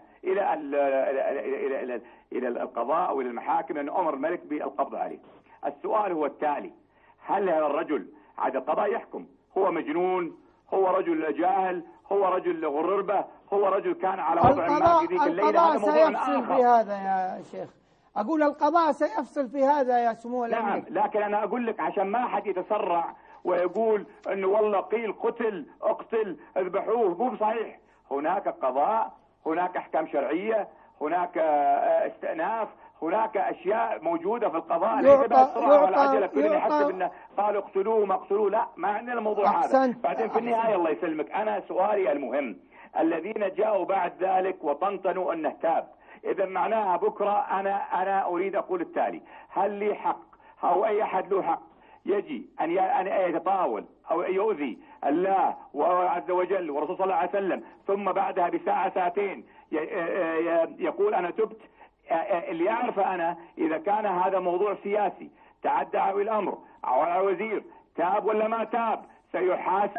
إلى القضاء أو إلى المحاكم أن أمر الملك بالقبض عليه، السؤال هو التالي: هل هذا الرجل عاد القضاء يحكم هو مجنون، هو رجل جاهل، هو رجل غرربة، هو رجل كان على وضع ما في ذيك الليلة؟ هذا موضوع سيفصل في هذا يا شيخ. أقول القضاء سيفصل في هذا يا سمو الأمير. نعم، لكن أنا أقول لك عشان ما حد يتسرع ويقول انه والله قيل قتل اقتل اذبحوه، مو صحيح. هناك قضاء، هناك احكام شرعية، هناك استئناف، هناك اشياء موجودة في القضاء. ليس بالسرعة والعجلة كل يحسب انه قالوا اقتلوه ما اقتلوه، لا، ما عندنا الموضوع هذا. بعدين في النهاية الله يسلمك انا سؤالي المهم: الذين جاءوا بعد ذلك وطنطنوا انه تاب، اذا معناها بكرة انا اريد اقول التالي: هل لي حق او اي احد له حق يجي أن يتطاول أو يؤذي الله عز وجل ورسول صلى الله عليه وسلم، ثم بعدها بساعة ساعتين يقول أنا تبت؟ اللي يعرف أنا إذا كان هذا موضوع سياسي تعدى على الأمر أو على وزير، تاب ولا ما تاب، سيحاسب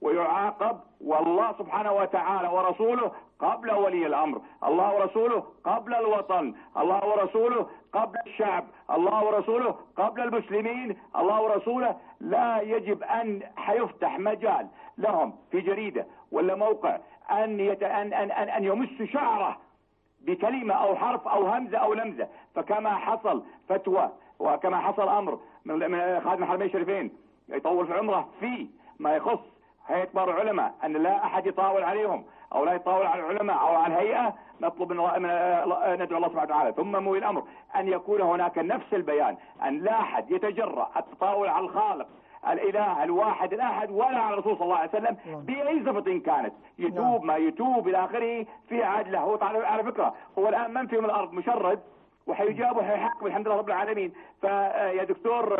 ويعاقب، والله سبحانه وتعالى ورسوله قبل ولي الأمر، الله ورسوله قبل الوطن، الله ورسوله قبل الشعب، الله ورسوله قبل المسلمين، الله ورسوله. لا يجب أن حيفتح مجال لهم في جريدة ولا موقع أن يمس شعره بكلمة أو حرف أو همزة أو لمزة. فكما حصل فتوى وكما حصل أمر من خادم الحرمين الشريفين يطول في عمره في ما يخص هيئة كبار العلماء أن لا أحد يطاول عليهم أو لا يطاول على العلماء أو على الهيئة، نطلب ندعو الله سبحانه وتعالى ثم مولي الأمر أن يكون هناك نفس البيان، أن لا أحد يتجرأ التطاول على الخالق الإله الواحد الأحد ولا على الرسول صلى الله عليه وسلم بأي صفة كانت، يتوب ما يتوب إلى آخره في عدله. هو على فكرة هو الآن من فيهم الأرض مشرد وحيجاب وحيحكم الحمد لله رب العالمين. فيا دكتور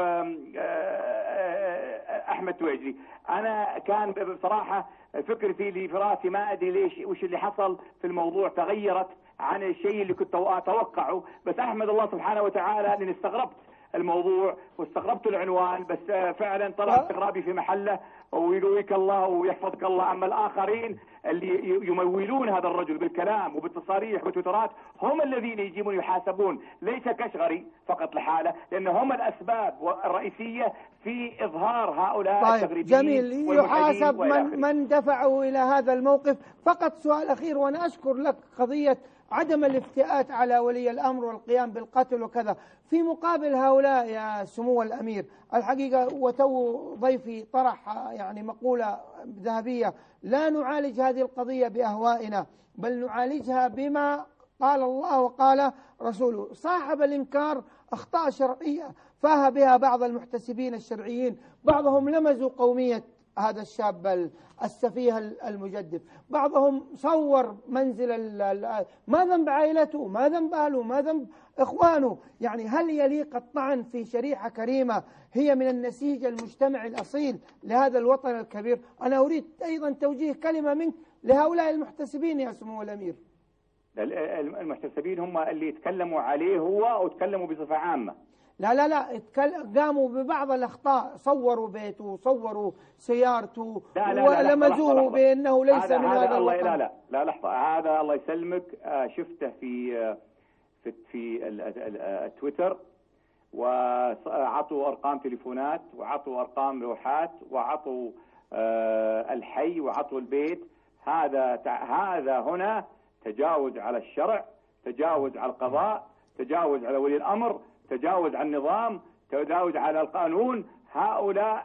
أحمد تويجري، أنا كان بصراحة فكرتي في راسي ما أدري ليش وش اللي حصل في الموضوع، تغيرت عن الشيء اللي كنت أتوقعه، بس أحمد الله سبحانه وتعالى لأني استغربت الموضوع واستغربت العنوان، بس فعلا طلع استغرابي في محله. ويقويك الله ويحفظك الله. أما الآخرين اللي يمولون هذا الرجل بالكلام وبالتصاريح وبالتويترات هم الذين يجيبون يحاسبون، ليس كشغري فقط لحاله، لأن هم الأسباب الرئيسية في إظهار هؤلاء التغريبيين. جميل، يحاسب من دفعوا إلى هذا الموقف. فقط سؤال أخير، وأنا أشكر لك قضية عدم الافتئات على ولي الأمر والقيام بالقتل وكذا، في مقابل هؤلاء يا سمو الأمير الحقيقة وتو ضيفي طرح يعني مقولة ذهبية، لا نعالج هذه القضية بأهوائنا بل نعالجها بما قال الله وقال رسوله. صاحب الإنكار أخطاء شرعية فاه بها بعض المحتسبين الشرعيين، بعضهم لمزوا قومية هذا الشاب السفيه المجدف، بعضهم صور منزل ما ذنب عائلته، ما ذنب أهله، ما ذنب إخوانه. يعني هل يليق الطعن في شريحة كريمة هي من النسيج المجتمعي الأصيل لهذا الوطن الكبير؟ أنا أريد أيضا توجيه كلمة منك لهؤلاء المحتسبين يا سمو الأمير. المحتسبين هم اللي يتكلموا عليه هو وتكلموا بصفة عامة. لا قاموا ببعض الأخطاء، صوروا بيته وصوروا سيارته ولمزوه بأنه ليس من هذا الوطن. لا لحظة، هذا الله يسلمك شفته في التويتر، وعطوا أرقام تليفونات وعطوا أرقام لوحات وعطوا الحي وعطوا البيت. هذا هنا تجاوز على الشرع، تجاوز على القضاء، تجاوز على ولي الأمر، تجاوز على النظام، تجاوز على القانون. هؤلاء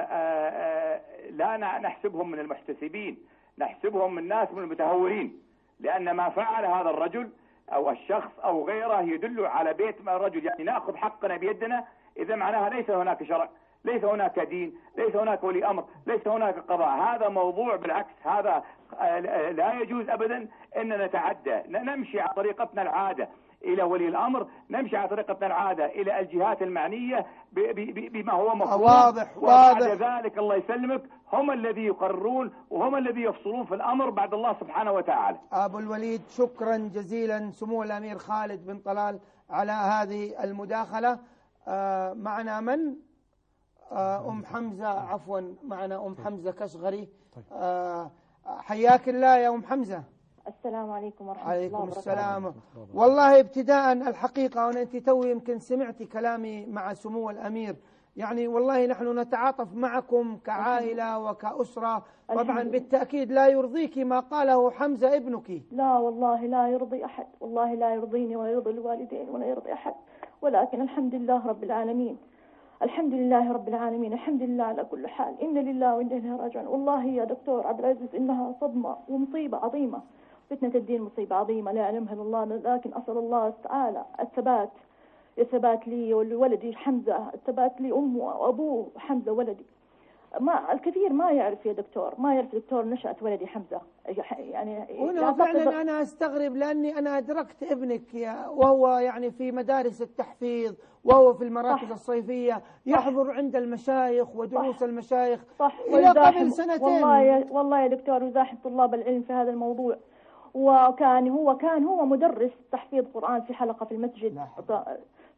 لا نحسبهم من المحتسبين، نحسبهم من الناس من المتهورين، لأن ما فعل هذا الرجل أو الشخص أو غيره يدل على بيت من الرجل. يعني نأخذ حقنا بيدنا، إذا معناها ليس هناك شرع، ليس هناك دين، ليس هناك ولي أمر، ليس هناك قضاء. هذا موضوع بالعكس، هذا لا يجوز أبدا أن نتعدى، نمشي على طريقتنا العادة إلى ولي الأمر، نمشي على طريقتنا العادة إلى الجهات المعنية بما هو مفروض. واضح. وبعد ذلك الله يسلمك هم الذي يقررون وهم الذي يفصلون في الأمر بعد الله سبحانه وتعالى. أبو الوليد، شكرا جزيلا سمو الأمير خالد بن طلال على هذه المداخلة. معنا من؟ أم حمزة، عفوا معنا أم حمزة كشغري. حياك الله يا أم حمزة. السلام عليكم ورحمة الله وبركاته. عليكم السلام. والله ابتداء الحقيقة وأنا أنت توي يمكن سمعتي كلامي مع سمو الأمير، يعني والله نحن نتعاطف معكم كعائلة وكأسرة. طبعا بالتأكيد لا يرضيك ما قاله حمزة ابنك. لا والله لا يرضي أحد، والله لا يرضيني ولا يرضي الوالدين ولا يرضي أحد، ولكن الحمد لله رب العالمين، الحمد لله رب العالمين، الحمد لله على كل حال. إن لله وإنا إليه راجعون. والله يا دكتور عبد العزيز إنها صدمة ومصيبة عظيمة، فتنة الدين مصيبة عظيمة لا يعلمها إلا الله، لكن أسأل الله تعالى الثبات، الثبات لي ولولدي حمزة، الثبات لي أمه وأبوه حمزة ولدي. ما الكثير ما يعرف يا دكتور، ما يعرف دكتور نشأة ولدي حمزة. يعني هنا فعلا أنا أستغرب، لأني أنا أدركت ابنك وهو يعني في مدارس التحفيظ وهو في المراكز الصيفية يحضر عند المشايخ ودروس المشايخ إلى قبل سنتين. والله يا دكتور يزاحم طلاب العلم في هذا الموضوع. وكان هو مدرس تحفيظ قرآن في حلقة في المسجد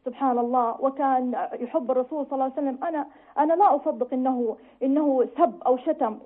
سبحان الله، وكان يحب الرسول صلى الله عليه وسلم. أنا لا أصدق إنه سب أو شتم،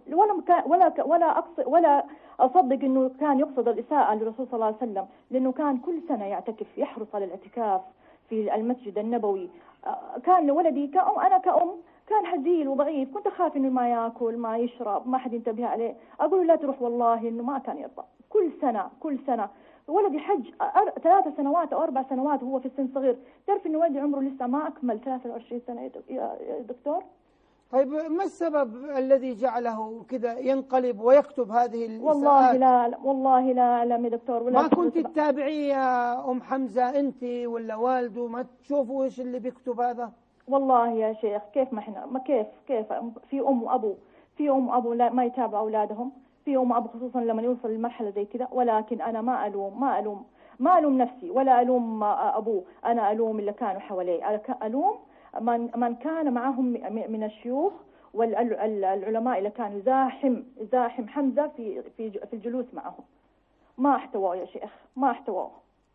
ولا أصدق إنه كان يقصد الإساءة للرسول صلى الله عليه وسلم، لأنه كان كل سنة يعتكف، يحرص على الاعتكاف في المسجد النبوي. كان ولدي أنا كأم كان هزيل وضعيف، كنت أخاف إنه ما يأكل ما يشرب ما حد ينتبه عليه، أقول له لا تروح، والله إنه ما كان يرضى. كل سنة ولدي حج 3 سنوات أو 4 سنوات وهو في السن صغير. تعرف إنه ولدي عمره لسه ما أكمل 23 سنة يا دكتور. طيب ما السبب الذي جعله كذا ينقلب ويكتب هذه الإساءات؟ والله لا أعلم يا دكتور. ما كنت تتابعيه يا أم حمزة أنت ولا والده؟ ما تشوفوا إيش اللي بيكتب هذا؟ والله يا شيخ كيف ما إحنا ما كيف في أم وأبو لا ما يتابعوا أولادهم، في أم وأبو خصوصا لما يوصل لمرحلة زي كذا. ولكن أنا ما ألوم نفسي ولا ألوم أبوه، أنا ألوم اللي كانوا حواليه، ألوم من كان معهم من الشيوخ والعلماء اللي كانوا يزاحم حمزة في الجلوس معهم. ما احتواه يا شيخ، ما احتواه.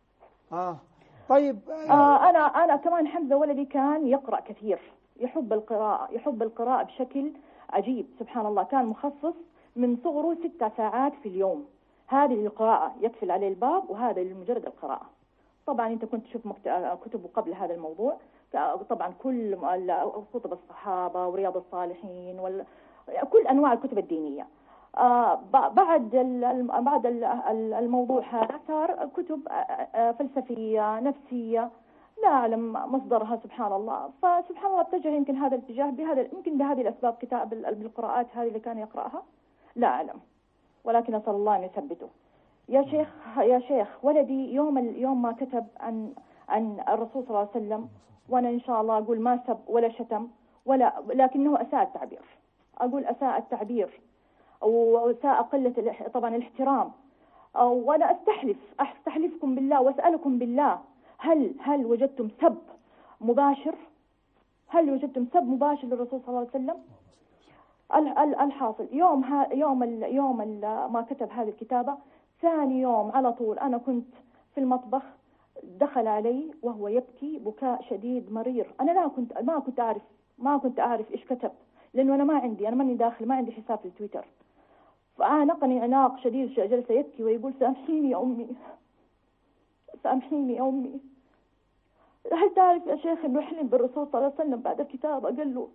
طيب أنا كمان حمزة ولدي كان يقرأ كثير، يحب القراءة بشكل عجيب سبحان الله. كان مخصص من صغره 6 ساعات في اليوم، هذه القراءة يقفل عليه الباب، وهذا لمجرد القراءة. طبعا أنت كنت تشوف كتبه قبل هذا الموضوع، طبعا كل كتب الصحابة ورياض الصالحين كل أنواع الكتب الدينية. بعد الموضوع هذا صار كتب فلسفية نفسية لا أعلم مصدرها سبحان الله. فسبحان الله اتجه يمكن هذا الاتجاه يمكن بهذه الأسباب كتاب بالقراءات هذه اللي كان يقرأها لا أعلم، ولكن أسأل الله أن يثبته. يا شيخ ولدي يوم ما كتب عن الرسول صلى الله عليه وسلم، وأنا إن شاء الله أقول ما سب ولا شتم لكنه أساء التعبير، أقول أساء التعبير وساء قلة طبعا الاحترام. وأنا أستحلفكم بالله وأسألكم بالله، هل وجدتم سب مباشر؟ للرسول صلى الله عليه وسلم؟ الحاصل يوم ما كتب هذه الكتابة، ثاني يوم على طول أنا كنت في المطبخ، دخل علي وهو يبكي بكاء شديد مرير. أنا ما كنت أعرف إيش كتب، لأنه أنا ماني داخل، ما عندي حساب في التويتر. فأعنقني عناق شديد، جلس يبكي ويقول سامحيني يا أمي. هل تعرف يا شيخ إنه حلم بالرسول صلى الله عليه وسلم بعد الكتابة، قال له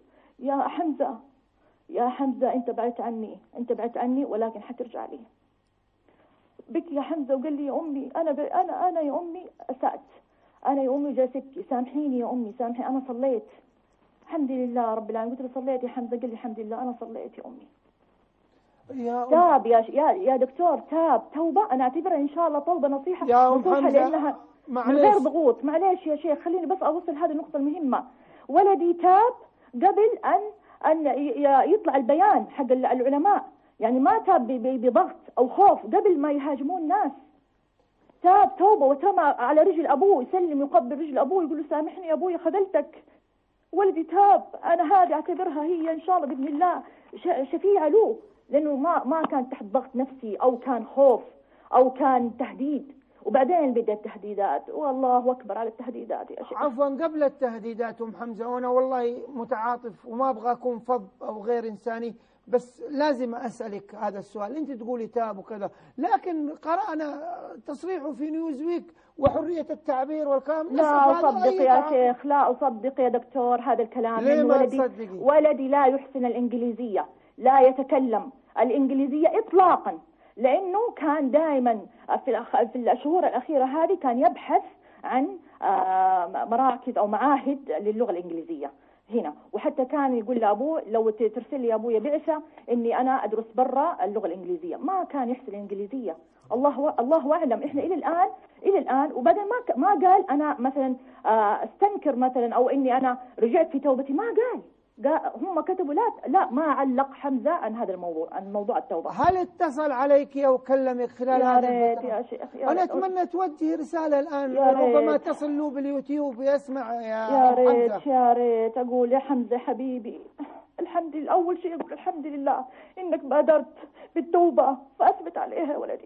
يا حمزة أنت بعدت عني ولكن حترجع لي. بكي يا حمزة وقال لي يا أمي أنا يا أمي أسأت، أنا يا أمي جالس أبكي، سامحيني يا أمي سامحيني، أنا صليت الحمد لله رب العالمين. قلت له صليت يا حمزة؟ قال لي الحمد لله أنا صليت يا أمي. تاب يا دكتور، تاب توبة. أنا أعتبرها إن شاء الله توبة نصيحة لأنها من غير ضغوط. معليش يا شيخ خليني بس أوصل هذه النقطة المهمة. ولدي تاب قبل أن يطلع البيان حق العلماء، يعني ما تاب بضغط أو خوف قبل ما يهاجمون الناس. تاب توبة وترمى على رجل أبوه، يسلم يقبل رجل أبوه يقول له سامحني يا أبوي خذلتك. ولدي تاب. أنا هذه أعتبرها هي إن شاء الله بإذن الله شفيعة له، لأنه ما كان تحت ضغط نفسي أو كان خوف أو كان تهديد. وبعدين بدأت التهديدات، والله أكبر على التهديدات يا شيخ. عفوا قبل التهديدات أم حمزة، وأنا والله متعاطف وما أبغى أكون فظ أو غير إنساني، بس لازم أسألك هذا السؤال. أنت تقولي تاب وكذا، لكن قرأنا تصريحه في نيوزويك وحرية التعبير والكلام. لا أصدق يا شيخ، لا أصدق يا دكتور هذا الكلام. ليه ما ولدي لا يحسن الإنجليزية، لا يتكلم الإنجليزية إطلاقا، لأنه كان دائما في الشهور الأخيرة هذه كان يبحث عن مراكز أو معاهد للغة الإنجليزية هنا. وحتى كان يقول لأبوه لو ترسل لي أبويا بعثة إني أنا أدرس برا اللغة الإنجليزية. ما كان يحسن الإنجليزية، الله أعلم. إحنا إلى الآن وبعدين ما قال أنا مثلا استنكر مثلا أو إني أنا رجعت في توبتي، ما قال. هم كتبوا لا ما علق حمزة عن هذا الموضوع، عن موضوع التوبة. هل اتصل عليك أو كلمك خلال هذا الفترة؟ يا شيخ أنا أتمنى توجه رسالة الآن، ربما تصل له باليوتيوب ويسمع. يا ريت أقول يا حمزة حبيبي الحمد لله. أول شيء أقول الحمد لله إنك بادرت بالتوبة، فأثبت عليها ولدي،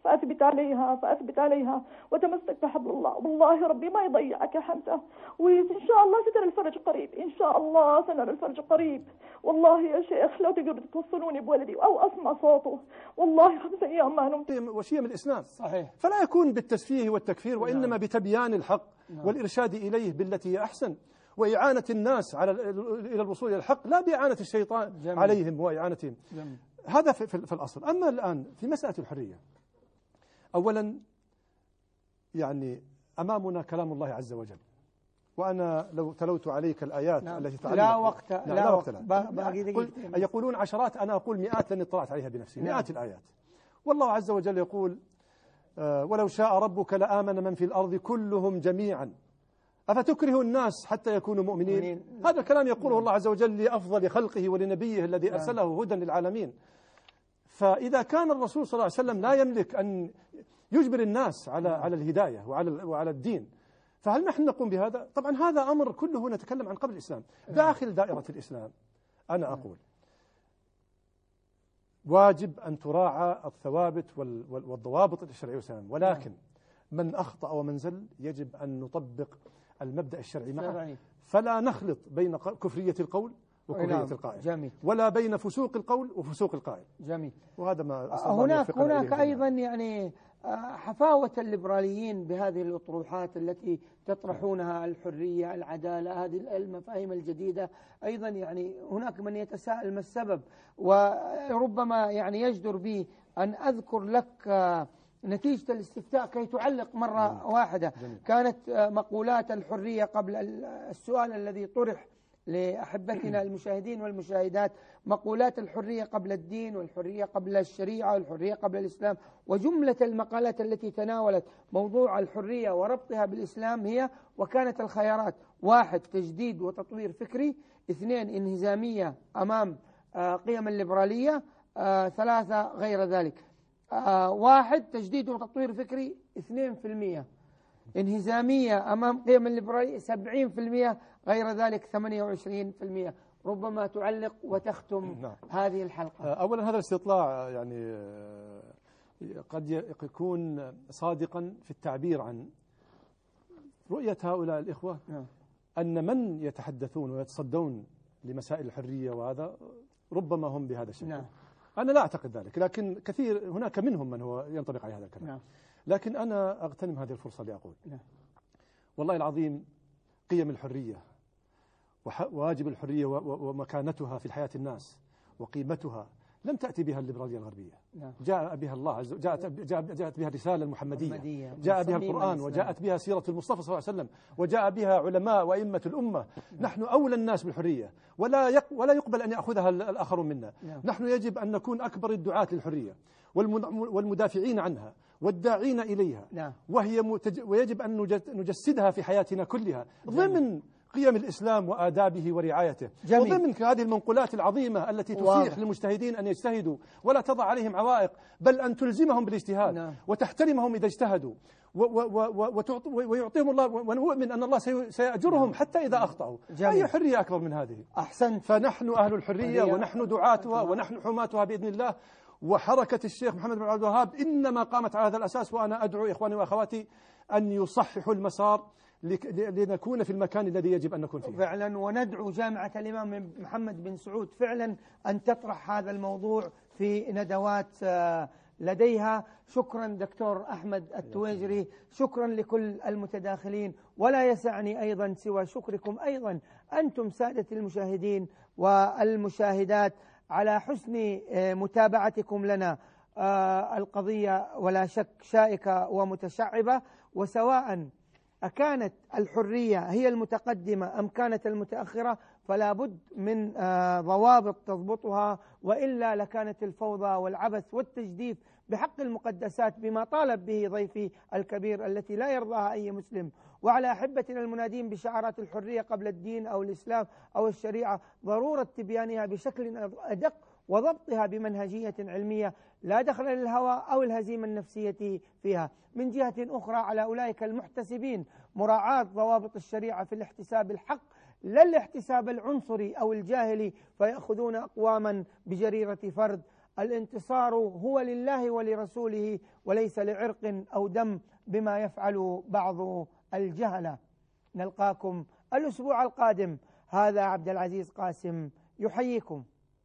فأثبت عليها وتمسك بحبل الله. والله ربي ما يضيعك يا حمزة، وإن شاء الله سترى الفرج قريب، إن شاء الله سنرى الفرج قريب. والله يا شيخ لو تقدروا توصلوني بولدي أو أسمع صوته، والله 5 أيام ما نمت. وشيم الإسلام صحيح. فلا يكون بالتسفيه والتكفير، وإنما بتبيان الحق والإرشاد إليه بالتي هي أحسن، وإعانة الناس إلى الوصول إلى الحق، لا بإعانة الشيطان عليهم وإعانتهم. هذا في الأصل. أما الآن في مسألة الحرية، أولا يعني أمامنا كلام الله عز وجل، وأنا لو تلوت عليك الآيات التي تعلمت لا وقت يقولون عشرات، أنا أقول مئات لأني اطلعت عليها بنفسي. مئات الآيات. والله عز وجل يقول ولو شاء ربك لآمن من في الأرض كلهم جميعا أفتكره الناس حتى يكونوا مؤمنين. هذا الكلام يقوله الله عز وجل لأفضل خلقه ولنبيه الذي أرسله هدى للعالمين. فإذا كان الرسول صلى الله عليه وسلم لا يملك أن يجبر الناس على الهداية وعلى الدين، فهل نحن نقوم بهذا؟ طبعا هذا أمر كله نتكلم عن قبل الإسلام. داخل دائرة الإسلام أنا أقول واجب أن تراعى الثوابت والضوابط الشرعية والسلام، ولكن من أخطأ ومن زل يجب أن نطبق المبدأ الشرعي معه، فلا نخلط بين كفرية القول وكفرية القائل. جميل. ولا بين فسوق القول وفسوق القائل. جميل. وهذا ما هناك أيضا يعني حفاوة الليبراليين بهذه الأطروحات التي تطرحونها، الحرية، العدالة، هذه المفاهيم الجديدة. أيضا يعني هناك من يتساءل ما السبب، وربما يعني يجدر بي أن أذكر لك نتيجة الاستفتاء كي تعلق مرة واحدة. كانت مقولات الحرية قبل السؤال الذي طرح لأحبتنا المشاهدين والمشاهدات، مقولات الحرية قبل الدين، والحرية قبل الشريعة، والحرية قبل الإسلام. وجملة المقالات التي تناولت موضوع الحرية وربطها بالإسلام هي، وكانت الخيارات: 1 تجديد وتطوير فكري، 2 انهزامية أمام قيم الليبرالية، 3 غير ذلك. 1 تجديد وتطوير فكري 2%، انهزامية أمام قيم الليبرالية 70%، غير ذلك 28%. ربما تعلق وتختم هذه الحلقة. أولا هذا الاستطلاع يعني قد يكون صادقا في التعبير عن رؤية هؤلاء الإخوة أن من يتحدثون ويتصدون لمسائل الحرية وهذا ربما هم بهذا الشكل. أنا لا أعتقد ذلك، لكن كثير هناك منهم من هو ينطبق على هذا الكلام. لكن أنا أغتنم هذه الفرصة لأقول والله العظيم قيم الحرية وواجب الحرية ومكانتها في حياة الناس وقيمتها لم تأتي بها الليبرالية الغربية. جاء بها الله جاءت بها الرسالة المحمدية، جاء بها القرآن، وجاءت بها سيرة المصطفى صلى الله عليه وسلم، وجاء بها علماء وأئمة الأمة. نحن أولى الناس بالحرية، ولا يقبل أن يأخذها الآخرون منا. نحن يجب أن نكون أكبر الدعاة للحرية والمدافعين عنها والداعين إليها، ويجب أن نجسدها في حياتنا كلها ضمن قيم الإسلام وآدابه ورعايته، وضمن هذه المنقولات العظيمة التي تتيح للمجتهدين أن يجتهدوا ولا تضع عليهم عوائق، بل أن تلزمهم بالاجتهاد وتحترمهم إذا اجتهدوا ويعطيهم الله، ونؤمن أن الله سيأجرهم حتى إذا أخطأوا. أي حرية أكبر من هذه؟ أحسنت. فنحن أهل الحرية ونحن دعاتها ونحن حماتها بإذن الله. وحركة الشيخ محمد بن عبد الوهاب إنما قامت على هذا الأساس، وأنا أدعو إخواني وأخواتي أن يصححوا المسار لنكون في المكان الذي يجب أن نكون فيه فعلا. وندعو جامعة الإمام محمد بن سعود فعلا أن تطرح هذا الموضوع في ندوات لديها. شكرا دكتور أحمد التويجري، شكرا لكل المتداخلين، ولا يسعني أيضا سوى شكركم أيضا أنتم سادة المشاهدين والمشاهدات على حسن متابعتكم لنا. القضية ولا شك شائكة ومتشعبة، وسواء أكانت الحرية هي المتقدمة أم كانت المتأخرة فلا بد من ضوابط تضبطها، وإلا لكانت الفوضى والعبث والتجديف بحق المقدسات بما طالب به ضيفي الكبير التي لا يرضاها أي مسلم. وعلى أحبتنا المنادين بشعارات الحرية قبل الدين أو الإسلام أو الشريعة ضرورة تبيانها بشكل أدق وضبطها بمنهجية علمية لا دخل للهوى أو الهزيمة النفسية فيها. من جهة أخرى على أولئك المحتسبين مراعاة ضوابط الشريعة في الاحتساب الحق لا الاحتساب العنصري أو الجاهلي، فيأخذون أقواما بجريرة فرد الانتصار هو لله ولرسوله وليس لعرق أو دم بما يفعل بعض الجهلة. نلقاكم الأسبوع القادم. هذا عبد العزيز قاسم يحييكم.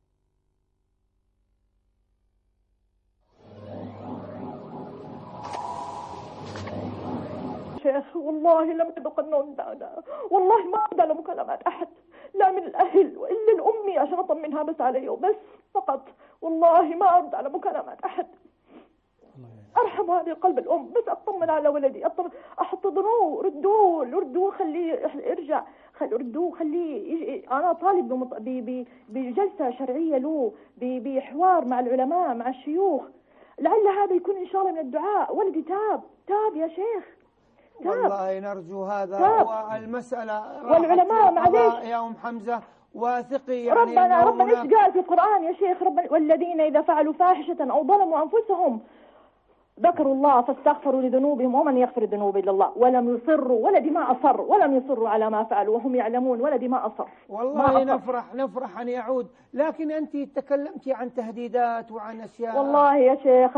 شيخ والله لم تدق النوم بعدها، والله ما أرد على مكالمات أحد لا من الأهل وإلا الأمي عشان أطمنها بس علي وبس فقط. والله ما أرد على مكالمات أحد. أرحم هذه قلب الأم بس أطمن على ولدي، أحتضنوه، ردوه خليه يرجع، ردوه خليه أنا طالب بجلسة شرعية له، بحوار مع العلماء مع الشيوخ، لعل هذا يكون إن شاء الله من الدعاء. ولدي تاب يا شيخ. والله نرجو هذا. والمسألة والعلماء معليش يا أم حمزة واثقي يعني ربنا إيش قال في القرآن يا شيخ؟ ربنا والذين إذا فعلوا فاحشة أو ظلموا أنفسهم ذكروا الله فاستغفروا لذنوبهم ومن يغفر الذنوب إلا الله ولم يصروا ولدي ما أصر ولم يصروا على ما فعلوا وهم يعلمون. ولدي ما أصر. والله نفرح أن يعود. لكن أنت تكلمتِ عن تهديدات وعن أشياء. والله يا شيخ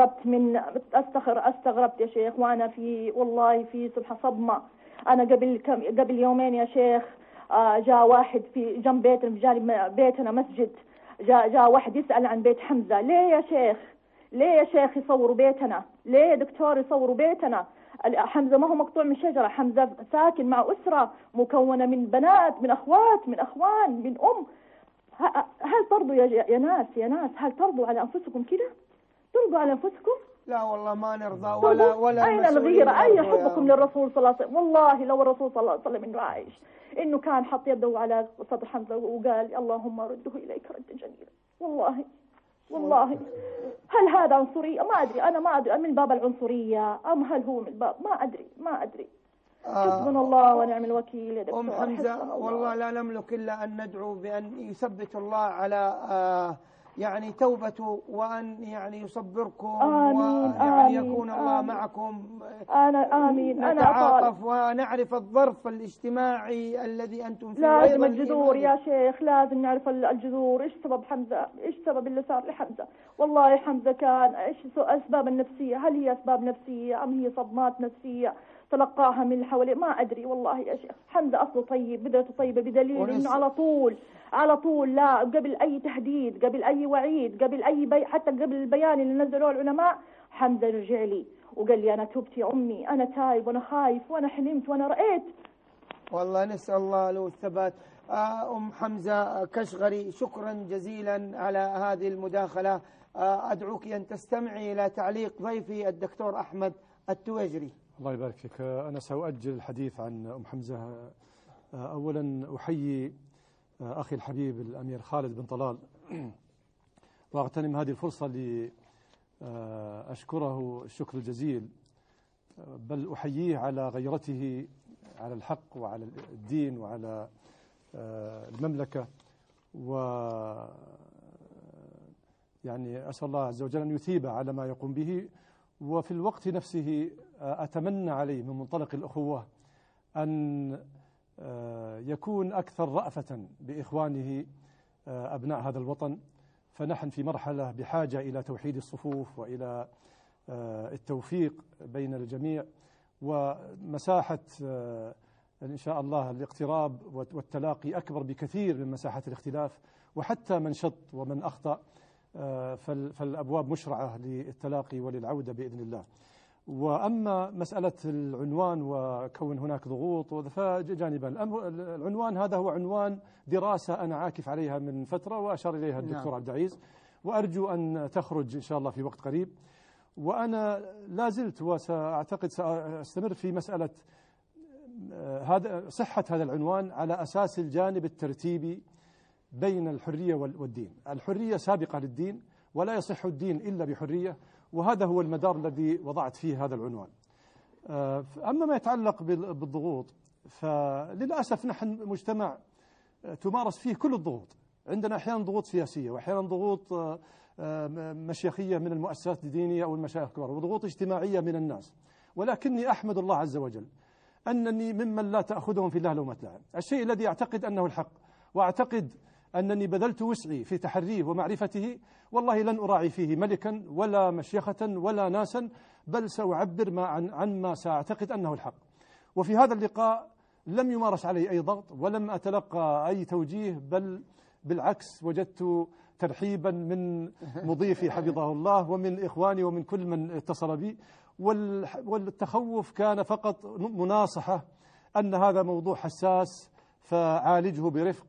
استغربت يا شيخ، وأنا في سبحان صدمة. أنا قبل يومين يا شيخ جاء واحد في جنب بيتنا مسجد، جاء واحد يسأل عن بيت حمزة. ليه يا شيخ يصوروا بيتنا؟ ليه يا دكتور يصوروا بيتنا؟ حمزة ما هو مقطوع من شجرة، حمزة ساكن مع أسرة مكونة من بنات، من أخوات، من أخوان، من أم. هل ترضوا يا ناس هل ترضوا على أنفسكم كده؟ ترضوا على أنفسكم؟ لا والله ما نرضى ولا أين الغيرة؟ أين حبكم للرسول صلى الله عليه وسلم؟ والله لو الرسول صلى الله عليه وسلم إنه عايش إنه كان حط يده على صدر حمزة وقال اللهم رده إليك ردا جميلا. والله هل هذا عنصرية؟ ما أدري، أنا ما أدري من باب العنصرية أم هل هو من باب ما أدري. حسبنا الله ونعم الوكيل يا دكتور. أم حمزة والله لا نملك إلا أن ندعو بأن يثبت الله على يعني توبته وأن يعني يصبركم ويعني يكون الله معكم. آمين. نتعاطف ونعرف الظرف الاجتماعي الذي أنتم فيه. لازم الجذور يا شيخ، لازم نعرف الجذور. إيش سبب حمزة؟ إيش سبب اللي صار لحمزة؟ والله حمزة كان إيش أسباب النفسية؟ هل هي أسباب نفسية أم هي صدمات نفسية تلقاها من اللي حواليه؟ ما أدري والله يا شيخ. حمزة أصله طيب، بدايته طيبة بدليل إنه على طول لا قبل أي تهديد، قبل أي وعيد، قبل أي حتى قبل البيان اللي نزلوه العلماء حمزة رجع لي وقال لي أنا تبت يا أمي، أنا تايب وأنا خايف وأنا حلمت وأنا رأيت. والله نسأل الله له الثبات. أم حمزة كشغري شكرا جزيلا على هذه المداخلة. أدعوك أن تستمعي إلى تعليق ضيفي الدكتور أحمد التويجري. الله يبارك فيك. أنا سأؤجل الحديث عن أم حمزة. أولا أحيي أخي الحبيب الأمير خالد بن طلال وأغتنم هذه الفرصة لأشكره الشكر الجزيل، بل أحييه على غيرته على الحق وعلى الدين وعلى المملكة، يعني أسأل الله عز وجل أن يثيبه على ما يقوم به. وفي الوقت نفسه أتمنى عليه من منطلق الأخوة أن يكون أكثر رأفة بإخوانه أبناء هذا الوطن، فنحن في مرحلة بحاجة إلى توحيد الصفوف وإلى التوفيق بين الجميع، ومساحة إن شاء الله الاقتراب والتلاقي أكبر بكثير من مساحة الاختلاف، وحتى من شط ومن أخطأ فالأبواب مشرعة للتلاقي وللعودة بإذن الله. وأما مسألة العنوان وكون هناك ضغوط فجانبا، العنوان هذا هو عنوان دراسة أنا عاكف عليها من فترة وأشار إليها الدكتور عبد العزيز، وأرجو أن تخرج إن شاء الله في وقت قريب. وأنا لا زلت وسأعتقد سأستمر في مسألة صحة هذا العنوان على أساس الجانب الترتيبي بين الحرية والدين. الحرية سابقة للدين ولا يصح الدين إلا بحرية، وهذا هو المدار الذي وضعت فيه هذا العنوان. أما ما يتعلق بالضغوط، فللأسف نحن مجتمع تمارس فيه كل الضغوط. عندنا أحيانا ضغوط سياسية، وأحيانا ضغوط مشيخية من المؤسسات الدينية أو المشايخ الكبار، وضغوط اجتماعية من الناس. ولكني أحمد الله عز وجل أنني ممن لا تأخذهم في الله لومة لائم. الشيء الذي أعتقد أنه الحق، وأعتقد أنني بذلت وسعي في تحريه ومعرفته، والله لن أراعي فيه ملكا ولا مشيخة ولا ناسا، بل سأعبر عن ما سأعتقد أنه الحق. وفي هذا اللقاء لم يمارس علي أي ضغط ولم أتلقى أي توجيه، بل بالعكس وجدت ترحيبا من مضيفي حفظه الله ومن إخواني ومن كل من اتصل بي، والتخوف كان فقط مناصحة أن هذا موضوع حساس فعالجه برفق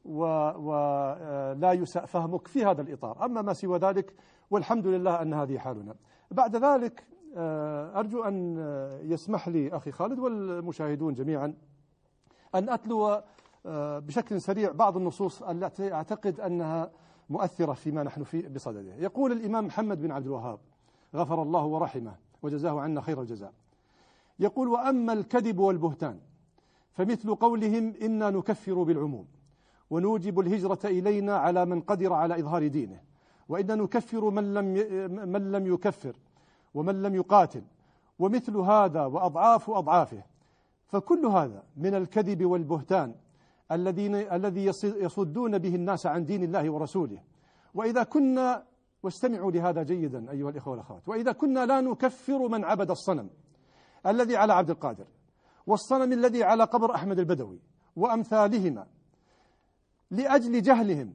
ولا يساء فهمك في هذا الإطار. أما ما سوى ذلك والحمد لله أن هذه حالنا. بعد ذلك أرجو أن يسمح لي أخي خالد والمشاهدون جميعا أن أتلو بشكل سريع بعض النصوص التي أعتقد أنها مؤثرة فيما نحن فيه بصدده. يقول الإمام محمد بن عبد الوهاب غفر الله ورحمه وجزاه عنا خير الجزاء، يقول: وأما الكذب والبهتان فمثل قولهم إنا نكفر بالعموم ونوجب الهجرة إلينا على من قدر على إظهار دينه، وإن نكفر من لم يكفر ومن لم يقاتل، ومثل هذا وأضعاف أضعافه. فكل هذا من الكذب والبهتان الذي يصدون به الناس عن دين الله ورسوله. وإذا كنا، واستمعوا لهذا جيدا أيها الإخوة والأخوات، وإذا كنا لا نكفر من عبد الصنم الذي على عبد القادر والصنم الذي على قبر أحمد البدوي وأمثالهما لأجل جهلهم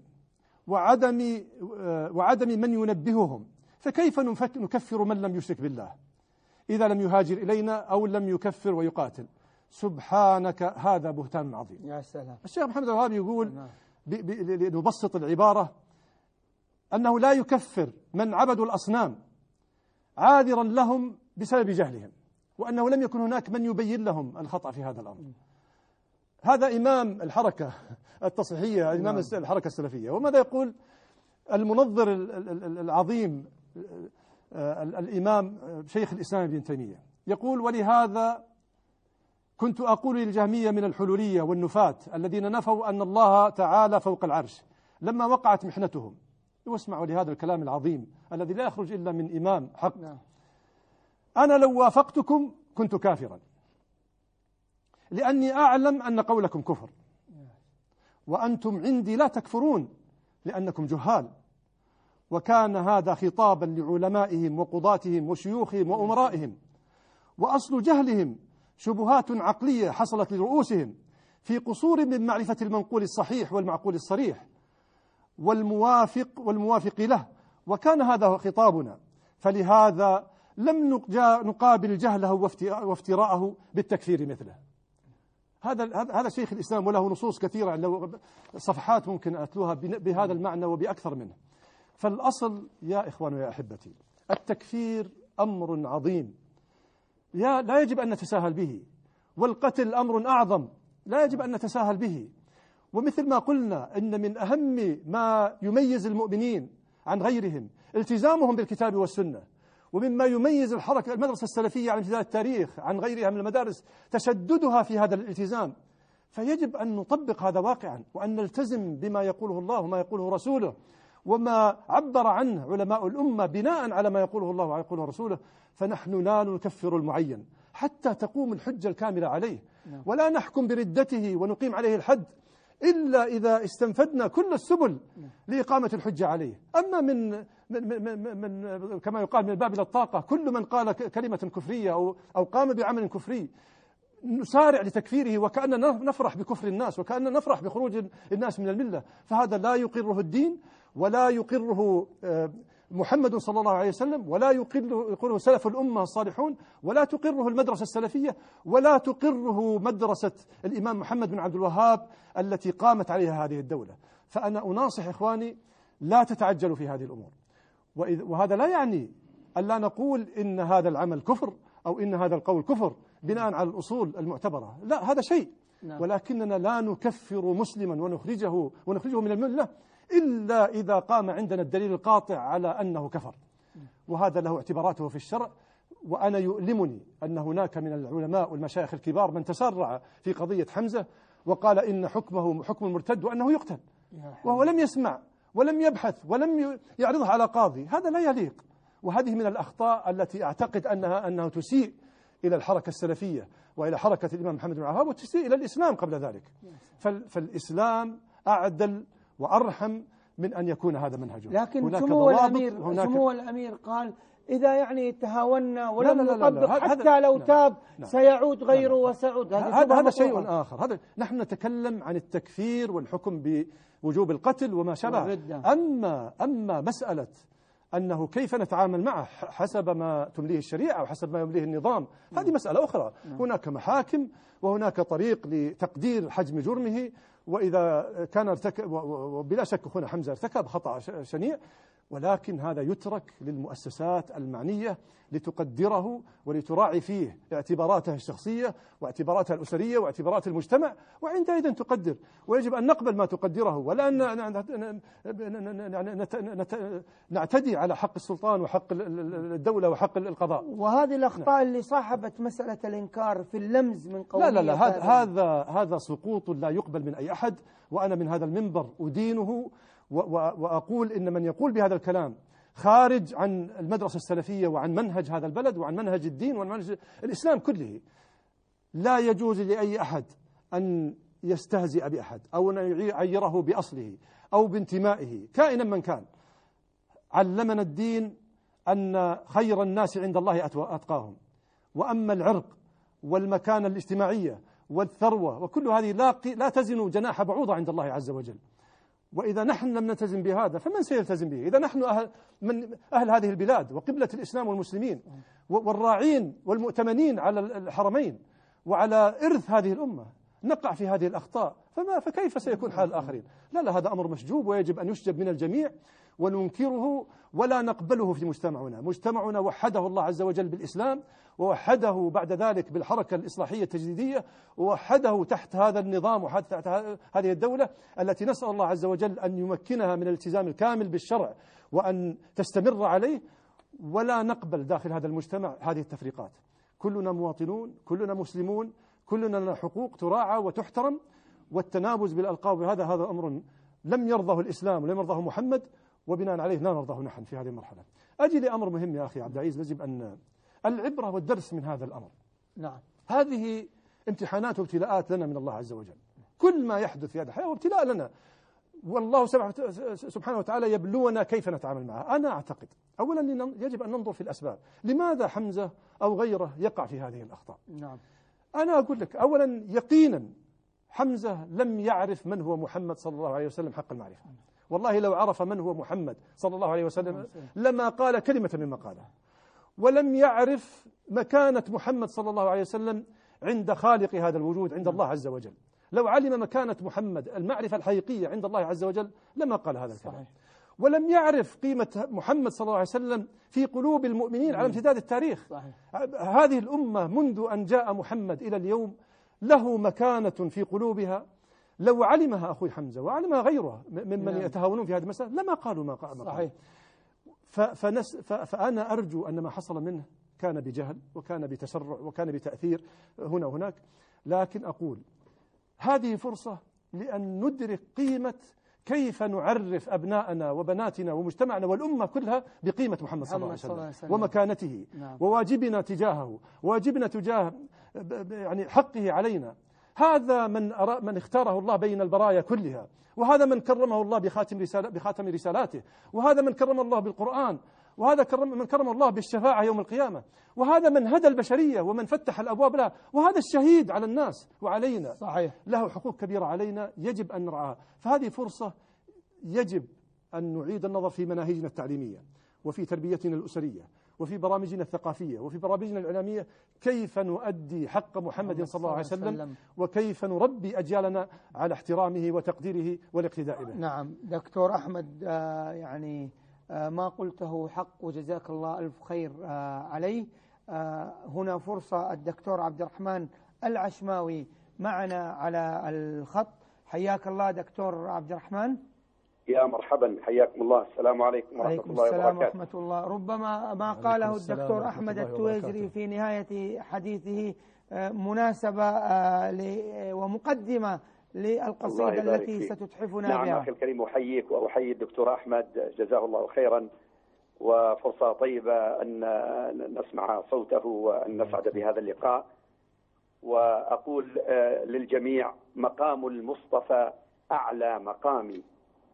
وعدم من ينبههم، فكيف نكفر من لم يشرك بالله إذا لم يهاجر إلينا أو لم يكفر ويقاتل؟ سبحانك، هذا بهتان عظيم. يا سلام. الشيخ محمد الوهاب يقول لنبسط العبارة أنه لا يكفر من عبدوا الأصنام عاذرا لهم بسبب جهلهم، وأنه لم يكن هناك من يبين لهم الخطأ في هذا الأمر. هذا إمام الحركة التصحيحية، إمام الحركة السلفية. وماذا يقول المنظر العظيم الإمام شيخ الإسلام ابن تيمية؟ يقول: ولهذا كنت أقول للجهمية من الحلولية والنفاة الذين نفوا أن الله تعالى فوق العرش لما وقعت محنتهم، واسمعوا لهذا الكلام العظيم الذي لا يخرج إلا من إمام حق: أنا لو وافقتكم كنت كافرا، لأني أعلم أن قولكم كفر، وأنتم عندي لا تكفرون لأنكم جهال. وكان هذا خطابا لعلمائهم وقضاتهم وشيوخهم وأمرائهم، وأصل جهلهم شبهات عقلية حصلت لرؤوسهم في قصور من معرفة المنقول الصحيح والمعقول الصريح والموافق له، وكان هذا خطابنا، فلهذا لم نقابل جهله وافتراءه بالتكفير مثله. هذا شيخ الإسلام، وله نصوص كثيرة، لو صفحات ممكن أتلوها بهذا المعنى وبأكثر منه. فالأصل يا إخوان ويا أحبتي، التكفير أمر عظيم لا يجب أن نتساهل به، والقتل أمر أعظم لا يجب أن نتساهل به. ومثل ما قلنا إن من أهم ما يميز المؤمنين عن غيرهم التزامهم بالكتاب والسنة، ومما يميز المدرسة السلفية عن امتداد التاريخ عن غيرها من المدارس تشددها في هذا الالتزام. فيجب أن نطبق هذا واقعا، وأن نلتزم بما يقوله الله وما يقوله رسوله وما عبر عنه علماء الأمة بناء على ما يقوله الله ويقوله رسوله. فنحن لا نكفر المعين حتى تقوم الحجة الكاملة عليه، ولا نحكم بردته ونقيم عليه الحد إلا إذا استنفدنا كل السبل لإقامة الحجة عليه. أما من كما يقال من باب الطاقة، كل من قال كلمة كفرية أو قام بعمل كفري نسارع لتكفيره وكأننا نفرح بكفر الناس وكأننا نفرح بخروج الناس من الملة، فهذا لا يقره الدين ولا يقره محمد صلى الله عليه وسلم، ولا يقره سلف الأمة الصالحون، ولا تقره المدرسة السلفية، ولا تقره مدرسة الإمام محمد بن عبد الوهاب التي قامت عليها هذه الدولة. فأنا أناصح إخواني لا تتعجلوا في هذه الأمور، وهذا لا يعني أن لا نقول إن هذا العمل كفر أو إن هذا القول كفر بناء على الأصول المعتبرة، لا، هذا شيء، ولكننا لا نكفر مسلما ونخرجه من الملة إلا إذا قام عندنا الدليل القاطع على أنه كفر، وهذا له اعتباراته في الشرع. وأنا يؤلمني أن هناك من العلماء والمشايخ الكبار من تسرع في قضية حمزة وقال إن حكمه حكم المرتد وأنه يقتل، وهو لم يسمع ولم يبحث ولم يعرضها على قاضي. هذا لا يليق، وهذه من الأخطاء التي أعتقد أنها تسيء إلى الحركة السلفية وإلى حركة الإمام محمد بن عبد الوهاب وتسيء إلى الإسلام قبل ذلك. فالإسلام أعدل وأرحم من أن يكون هذا منهجه. لكن سمو الأمير قال إذا يعني تهاونا ولم نطبق حتى لو تاب سيعود غيره وسعود. هذا شيء آخر. هذا نحن نتكلم عن التكفير والحكم بوجوب القتل وما شابه. أما مسألة أنه كيف نتعامل معه حسب ما تمليه الشريعة وحسب ما يمليه النظام، هذه مسألة أخرى. هناك محاكم وهناك طريق لتقدير حجم جرمه، وإذا كان ارتكب، وبلا شك أخونا حمزة ارتكب خطأ شنيع، ولكن هذا يترك للمؤسسات المعنية لتقدره ولتراعي فيه اعتباراتها الشخصية واعتباراتها الأسرية واعتبارات المجتمع، وعندئذ تقدر، ويجب أن نقبل ما تقدره، ولا أن نعتدي على حق السلطان وحق الدولة وحق القضاء. وهذه الأخطاء اللي صاحبت مسألة الإنكار في اللمز من قوله لا هذا سقوط لا يقبل من أي أحد، وأنا من هذا المنبر أدينه وأقول إن من يقول بهذا الكلام خارج عن المدرسة السلفية وعن منهج هذا البلد وعن منهج الدين وعن منهج الإسلام كله. لا يجوز لأي أحد أن يستهزئ بأحد أو أن يعيره بأصله أو بانتمائه كائنا من كان. علمنا الدين أن خير الناس عند الله أتقاهم، وأما العرق والمكانة الاجتماعية والثروة وكل هذه لا تزن جناح بعوضة عند الله عز وجل. وإذا نحن لم نلتزم بهذا فمن سيلتزم به؟ إذا نحن أهل هذه البلاد وقبلة الإسلام والمسلمين والراعين والمؤتمنين على الحرمين وعلى إرث هذه الأمة نقع في هذه الأخطاء، فكيف سيكون حال الآخرين؟ لا هذا أمر مشجوب ويجب أن يشجب من الجميع وننكره ولا نقبله في مجتمعنا. مجتمعنا وحده الله عز وجل بالإسلام، ووحده بعد ذلك بالحركة الإصلاحية التجديدية، ووحده تحت هذا النظام وتحت هذه الدولة التي نسأل الله عز وجل أن يمكنها من الالتزام الكامل بالشرع وأن تستمر عليه. ولا نقبل داخل هذا المجتمع هذه التفريقات. كلنا مواطنون، كلنا مسلمون، كلنا لنا حقوق تراعى وتحترم، والتنابز بالألقاب هذا أمر لم يرضه الإسلام ولم يرضه محمد، وبناء عليه لا نرضه نحن في هذه المرحلة. أجي لأمر مهم يا أخي عبد العزيز، يجب أن العبرة والدرس من هذا الأمر. نعم. هذه امتحانات وابتلاءات لنا من الله عز وجل. كل ما يحدث في هذه الحياة وابتلاء لنا، والله سبحانه وتعالى يبلونا كيف نتعامل معها. أنا أعتقد أولا يجب أن ننظر في الأسباب. لماذا حمزة أو غيره يقع في هذه الأخطاء؟ نعم. أنا أقول لك أولا يقينا حمزة لم يعرف من هو محمد صلى الله عليه وسلم حق المعرفة. والله لو عرف من هو محمد صلى الله عليه وسلم لما قال كلمة مما قالها. ولم يعرف مكانة محمد صلى الله عليه وسلم عند خالق هذا الوجود، عند الله عز وجل. لو علم مكانة محمد المعرفة الحقيقية عند الله عز وجل لما قال هذا الكلام. صحيح. ولم يعرف قيمة محمد صلى الله عليه وسلم في قلوب المؤمنين على امتداد التاريخ. صحيح. هذه الأمة منذ أن جاء محمد إلى اليوم له مكانة في قلوبها. لو علمها أخوي حمزة وعلمها غيره ممن يتهاونون في هذه المسألة لما قالوا ما قالوا. صحيح. فأنا أرجو أن ما حصل منه كان بجهل وكان بتسرع وكان بتأثير هنا وهناك، لكن أقول هذه فرصة لأن ندرك قيمة كيف نعرف أبناءنا وبناتنا ومجتمعنا والأمة كلها بقيمة محمد صلى الله عليه وسلم ومكانته. نعم. وواجبنا تجاهه، وواجبنا تجاه يعني حقه علينا. هذا من اختاره الله بين البرايا كلها، وهذا من كرمه الله بخاتم رسالاته، وهذا من كرم الله بالقرآن، وهذا من كرم الله بالشفاعة يوم القيامة، وهذا من هدى البشرية ومن فتح الأبواب لها، وهذا الشهيد على الناس وعلينا. صحيح. له حقوق كبيرة علينا يجب أن نرعاها. فهذه فرصة يجب أن نعيد النظر في مناهجنا التعليمية وفي تربيتنا الأسرية وفي برامجنا الثقافية وفي برامجنا الإعلامية، كيف نؤدي حق محمد صلى الله عليه وسلم وكيف نربي أجيالنا على احترامه وتقديره والاقتداء به. نعم دكتور أحمد، يعني ما قلته حق وجزاك الله ألف خير عليه. هنا فرصة، الدكتور عبد الرحمن العشماوي معنا على الخط. حياك الله دكتور عبد الرحمن. يا مرحبا، حياكم الله. السلام عليكم ورحمة الله وبركاته. السلام ورحمة الله. ربما ما قاله الدكتور أحمد التويجري في نهاية حديثه مناسبة ومقدمة للقصيدة التي ستتحفنا بها. نعم أخي الكريم، أحييك وأحيي الدكتور أحمد جزاه الله خيرا، وفرصة طيبة أن نسمع صوته وأن نسعد بهذا اللقاء. وأقول للجميع: مقام المصطفى أعلى مقامي،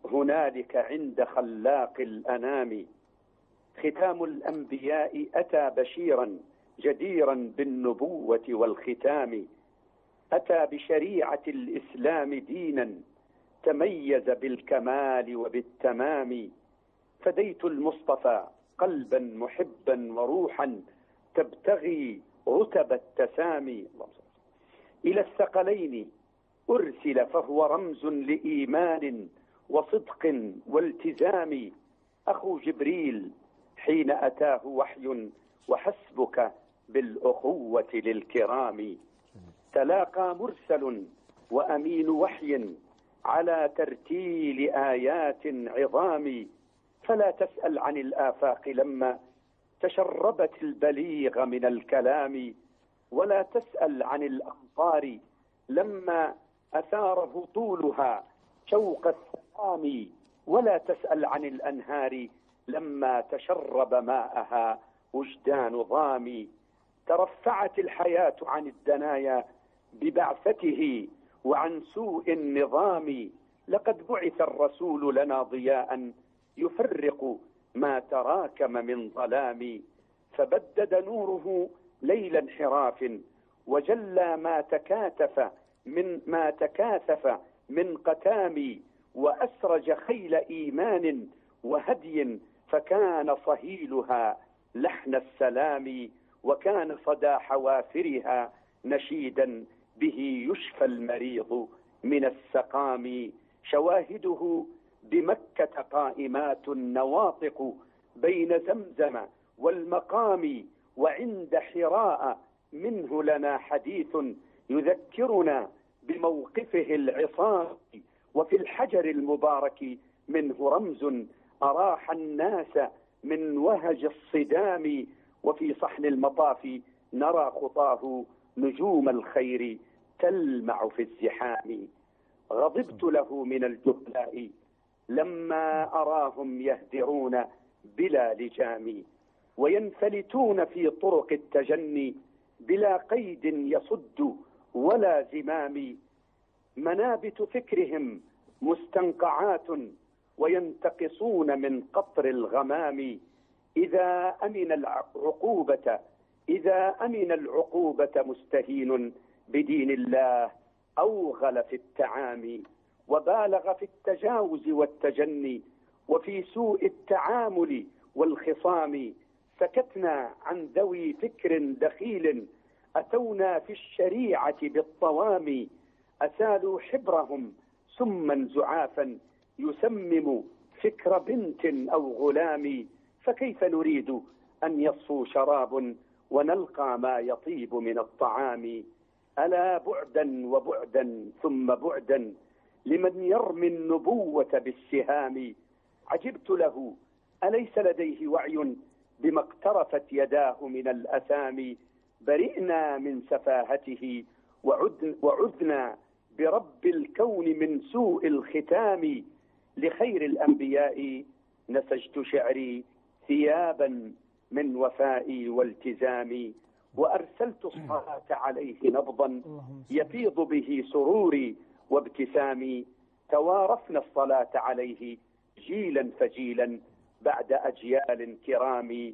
هنالك عند خلاق الأنام. ختام الأنبياء أتى بشيرا جديرا بالنبوة والختام. أتى بشريعة الإسلام دينا تميز بالكمال وبالتمام. فديت المصطفى قلبا محبا وروحا تبتغي رتب التسامي. إلى الثقلين أرسل فهو رمز لإيمان وصدق والتزام. أخو جبريل حين أتاه وحي وحسبك بالأخوة للكرام. تلاقى مرسل وأمين وحي على ترتيل آيات عظام. فلا تسأل عن الآفاق لما تشربت البليغ من الكلام. ولا تسأل عن الأمطار لما أثاره طولها شوق السلام. ولا تسأل عن الأنهار لما تشرب ماءها وجدان ضام. ترفعت الحياة عن الدنايا ببعثته وعن سوء النظام. لقد بعث الرسول لنا ضياء يفرق ما تراكم من ظلام. فبدد نوره ليل انحراف وجلى ما تكاثف من قتام. وأسرج خيل إيمان وهدي فكان صهيلها لحن السلام. وكان صدى حوافرها نشيدا به يشفى المريض من السقام. شواهده بمكة قائمات نواطق بين زمزم والمقام. وعند حراء منه لنا حديث يذكرنا بموقفه العصام. وفي الحجر المبارك منه رمز أراح الناس من وهج الصدام. وفي صحن المطاف نرى خطاه نجوم الخير تلمع في الزحام. غضبت له من الجهلاء لما أراهم يهدرون بلا لجام. وينفلتون في طرق التجني بلا قيد يصد ولا زمام. منابت فكرهم مستنقعات وينتقصون من قطر الغمام. إذا أمن العقوبة مستهين بدين الله أوغل في التعامي. وبالغ في التجاوز والتجني وفي سوء التعامل والخصام. سكتنا عن ذوي فكر دخيل أتونا في الشريعة بالطوام. أسالوا حبرهم سما زعافا يسمم فكر بنت أو غلام. فكيف نريد أن يصفو شراب ونلقى ما يطيب من الطعام. ألا بعدا وبعدا ثم بعدا لمن يرمي النبوة بالسهام. عجبت له أليس لديه وعي بما اقترفت يداه من الأثام. برئنا من سفاهته وعذنا برب الكون من سوء الختام. لخير الأنبياء نسجت شعري ثيابا من وفائي والتزامي. وأرسلت الصلاة عليه نبضا يفيض به سروري وابتسامي. توارثنا الصلاة عليه جيلا فجيلا بعد أجيال كرام.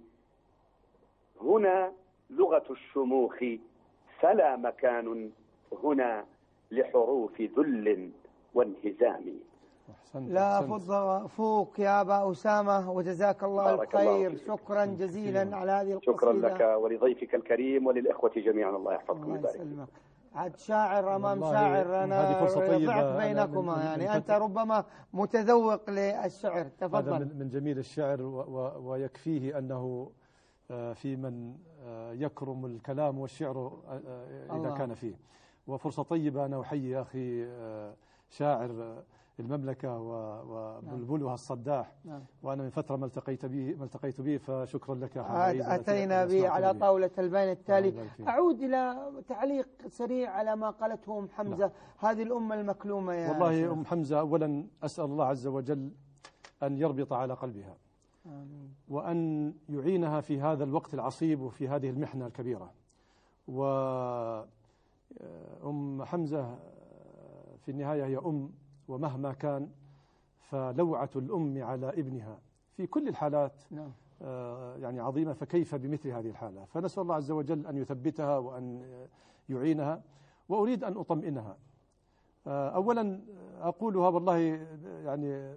هنا لغة الشموخ فلا مكان هنا لحروف ذل وانهزام. لا فض فوق يا أبا أسامة وجزاك الله الخير. شكرا جزيلا على هذه القصيدة. شكرا لك ولضيفك الكريم وللإخوة جميعا. الله يحفظكم ويبارك. عاد شاعر أمام شاعر. أنا ضعت بينكما يعني أنت ربما متذوق للشعر. تفضل. هذا من جميل الشعر ويكفيه أنه في من يكرم الكلام والشعر إذا كان فيه. وفرصة طيبة أنا أحيي أخي شاعر المملكة وبلبلها الصداح. وأنا من فترة ما التقيت به فشكرا لك. أتينا به على طاولة البيان التالي. أعود إلى تعليق سريع على ما قالته أم حمزة. هذه الأمة المكلومة يا والله أم حمزة أولا أسأل الله عز وجل أن يربط على قلبها آمين. وأن يعينها في هذا الوقت العصيب وفي هذه المحنة الكبيرة. وأم حمزة في النهاية هي أم، ومهما كان فلوعة الأم على ابنها في كل الحالات يعني عظيمة، فكيف بمثل هذه الحالة؟ فنسأل الله عز وجل أن يثبتها وأن يعينها. وأريد أن أطمئنها. أولا أقولها والله يعني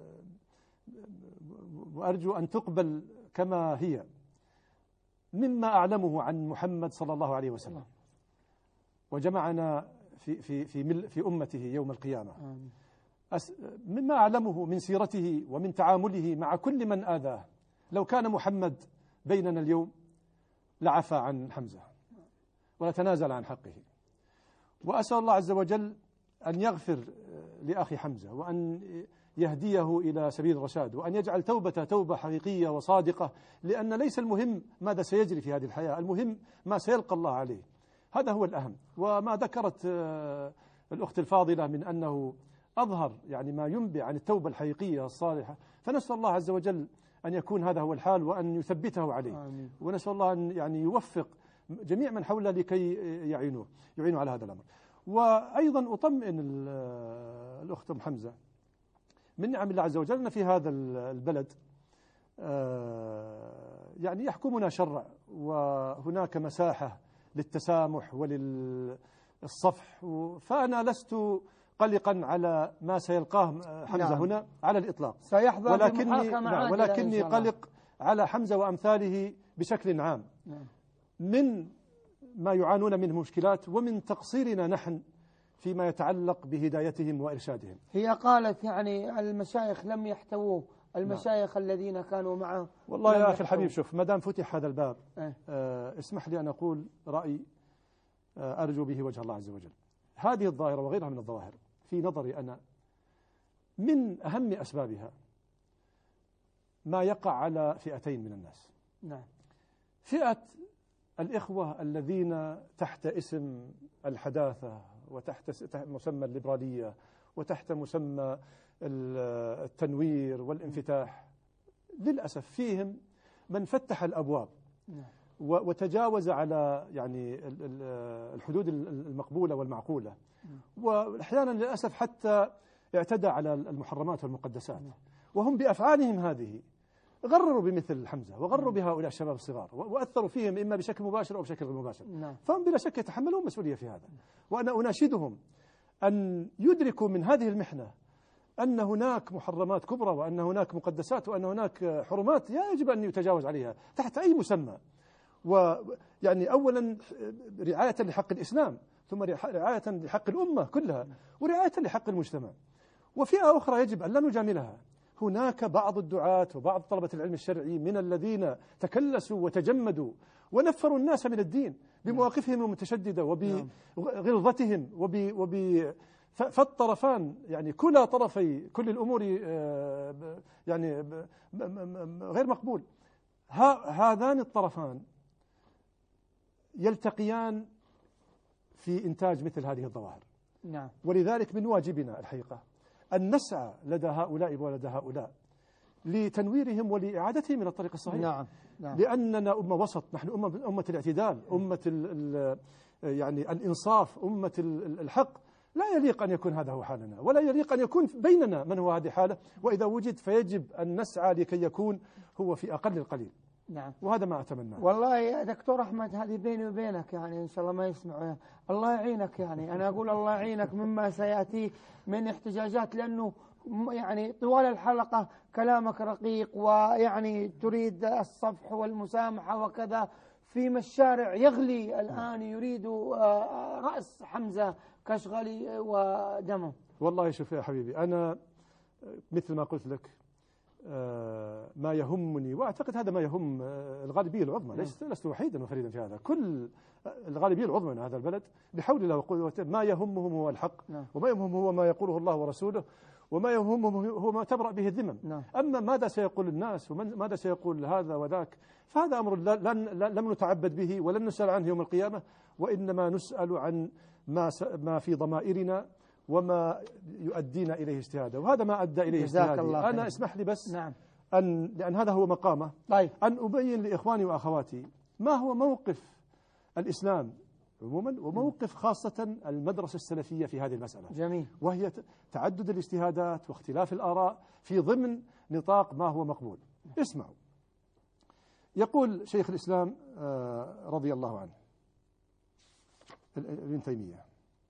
وأرجو أن تقبل كما هي مما أعلمه عن محمد صلى الله عليه وسلم، وجمعنا في أمته يوم القيامة. مما أعلمه من سيرته ومن تعامله مع كل من آذاه. لو كان محمد بيننا اليوم لعفى عن حمزة ولتنازل عن حقه. وأسأل الله عز وجل أن يغفر لأخي حمزة، وأن يهديه إلى سبيل الرشاد، وأن يجعل توبته توبة حقيقية وصادقة، لأن ليس المهم ماذا سيجري في هذه الحياة، المهم ما سيلقى الله عليه، هذا هو الأهم. وما ذكرت الأخت الفاضلة من أنه أظهر يعني ما ينبع عن التوبة الحقيقية الصالحة، فنسأل الله عز وجل أن يكون هذا هو الحال وأن يثبته عليه. آمين. ونسأل الله أن يعني يوفق جميع من حوله لكي يعينوا على هذا الأمر. وأيضا أطمئن الأخت أم حمزة من نعم الله عز وجل أن في هذا البلد يعني يحكمنا شرع، وهناك مساحة للتسامح وللصفح، فأنا لست قلقا على ما سيلقاه حمزة. نعم. هنا على الإطلاق سيحظى ولكني قلق على حمزة وأمثاله بشكل عام. نعم. من ما يعانون منه مشكلات، ومن تقصيرنا نحن فيما يتعلق بهدايتهم وإرشادهم. هي قالت يعني المشايخ لم يحتووه، المشايخ الذين كانوا معه. والله يا أخي الحبيب، شوف ما دام فتح هذا الباب اسمح لي أن أقول رأي أرجو به وجه الله عز وجل. هذه الظاهرة وغيرها من الظواهر في نظري أنا من أهم أسبابها ما يقع على فئتين من الناس. نعم. فئة الإخوة الذين تحت اسم الحداثة وتحت مسمى الليبرالية وتحت مسمى التنوير والانفتاح، للأسف فيهم من فتح الأبواب وتجاوز على يعني الحدود المقبولة والمعقولة، وأحيانا للأسف حتى اعتدى على المحرمات والمقدسات، وهم بأفعالهم هذه غرروا بمثل حمزة وغرروا بهؤلاء الشباب الصغار وأثروا فيهم إما بشكل مباشر أو بشكل غير مباشر. فهم بلا شك يتحملون مسؤولية في هذا. وأنا أناشدهم أن يدركوا من هذه المحنة أن هناك محرمات كبرى، وأن هناك مقدسات، وأن هناك حرمات يجب أن يتجاوز عليها تحت أي مسمى. ويعني أولا رعاية لحق الإسلام، ثم رعاية لحق الأمة كلها، ورعاية لحق المجتمع. وفئة أخرى يجب أن لا نجاملها. هناك بعض الدعاة وبعض طلبة العلم الشرعي من الذين تكلسوا وتجمدوا ونفروا الناس من الدين بمواقفهم المتشددة وبغلظتهم فالطرفان يعني كلا طرفي كل الأمور يعني غير مقبول. هذان الطرفان يلتقيان في إنتاج مثل هذه الظواهر. نعم. ولذلك من واجبنا الحقيقة أن نسعى لدى هؤلاء ولدى هؤلاء لتنويرهم ولإعادتهم إلى الطريق الصحيح. نعم. نعم. لأننا أمة وسط، نحن أمة الاعتدال، أمة يعني الإنصاف، أمة الحق. لا يليق أن يكون هذا هو حالنا، ولا يليق أن يكون بيننا من هو هذه حاله، وإذا وجد فيجب أن نسعى لكي يكون هو في أقل القليل. نعم. وهذا ما أتمنى. والله يا دكتور أحمد هذه بيني وبينك يعني إن شاء الله ما يسمعوا، الله يعينك يعني أنا أقول الله يعينك مما سيأتي من احتجاجات، لأنه يعني طوال الحلقة كلامك رقيق، ويعني تريد الصفح والمسامحة وكذا، فيما الشارع يغلي الآن يريد رأس حمزة كشغلي ودمه. والله شوف يا حبيبي، أنا مثل ما قلت لك ما يهمني، وأعتقد هذا ما يهم الغالبية العظمى، لست وحيدا وفريدا في هذا، كل الغالبية العظمى من هذا البلد بحول الله وقوته ما يهمهم هو الحق، وما يهمهم هو ما يقوله الله ورسوله، وما يهمهم هو ما تبرأ به الذمم. أما ماذا سيقول الناس وماذا سيقول هذا وذاك، فهذا أمر لم نتعبد به ولن نسأل عنه يوم القيامة، وإنما نسأل عن ما في ضمائرنا وما يؤدينا إليه اجتهادا، وهذا ما أدى إليه اجتهادي. أنا اسمح لي بس لأن هذا هو مقامه. طيب. أن أبين لإخواني وأخواتي ما هو موقف الإسلام عموما، وموقف خاصة المدرسة السلفية في هذه المسألة. جميل. وهي تعدد الاجتهادات واختلاف الآراء في ضمن نطاق ما هو مقبول. اسمعوا، يقول شيخ الإسلام رضي الله عنه ابن تيمية،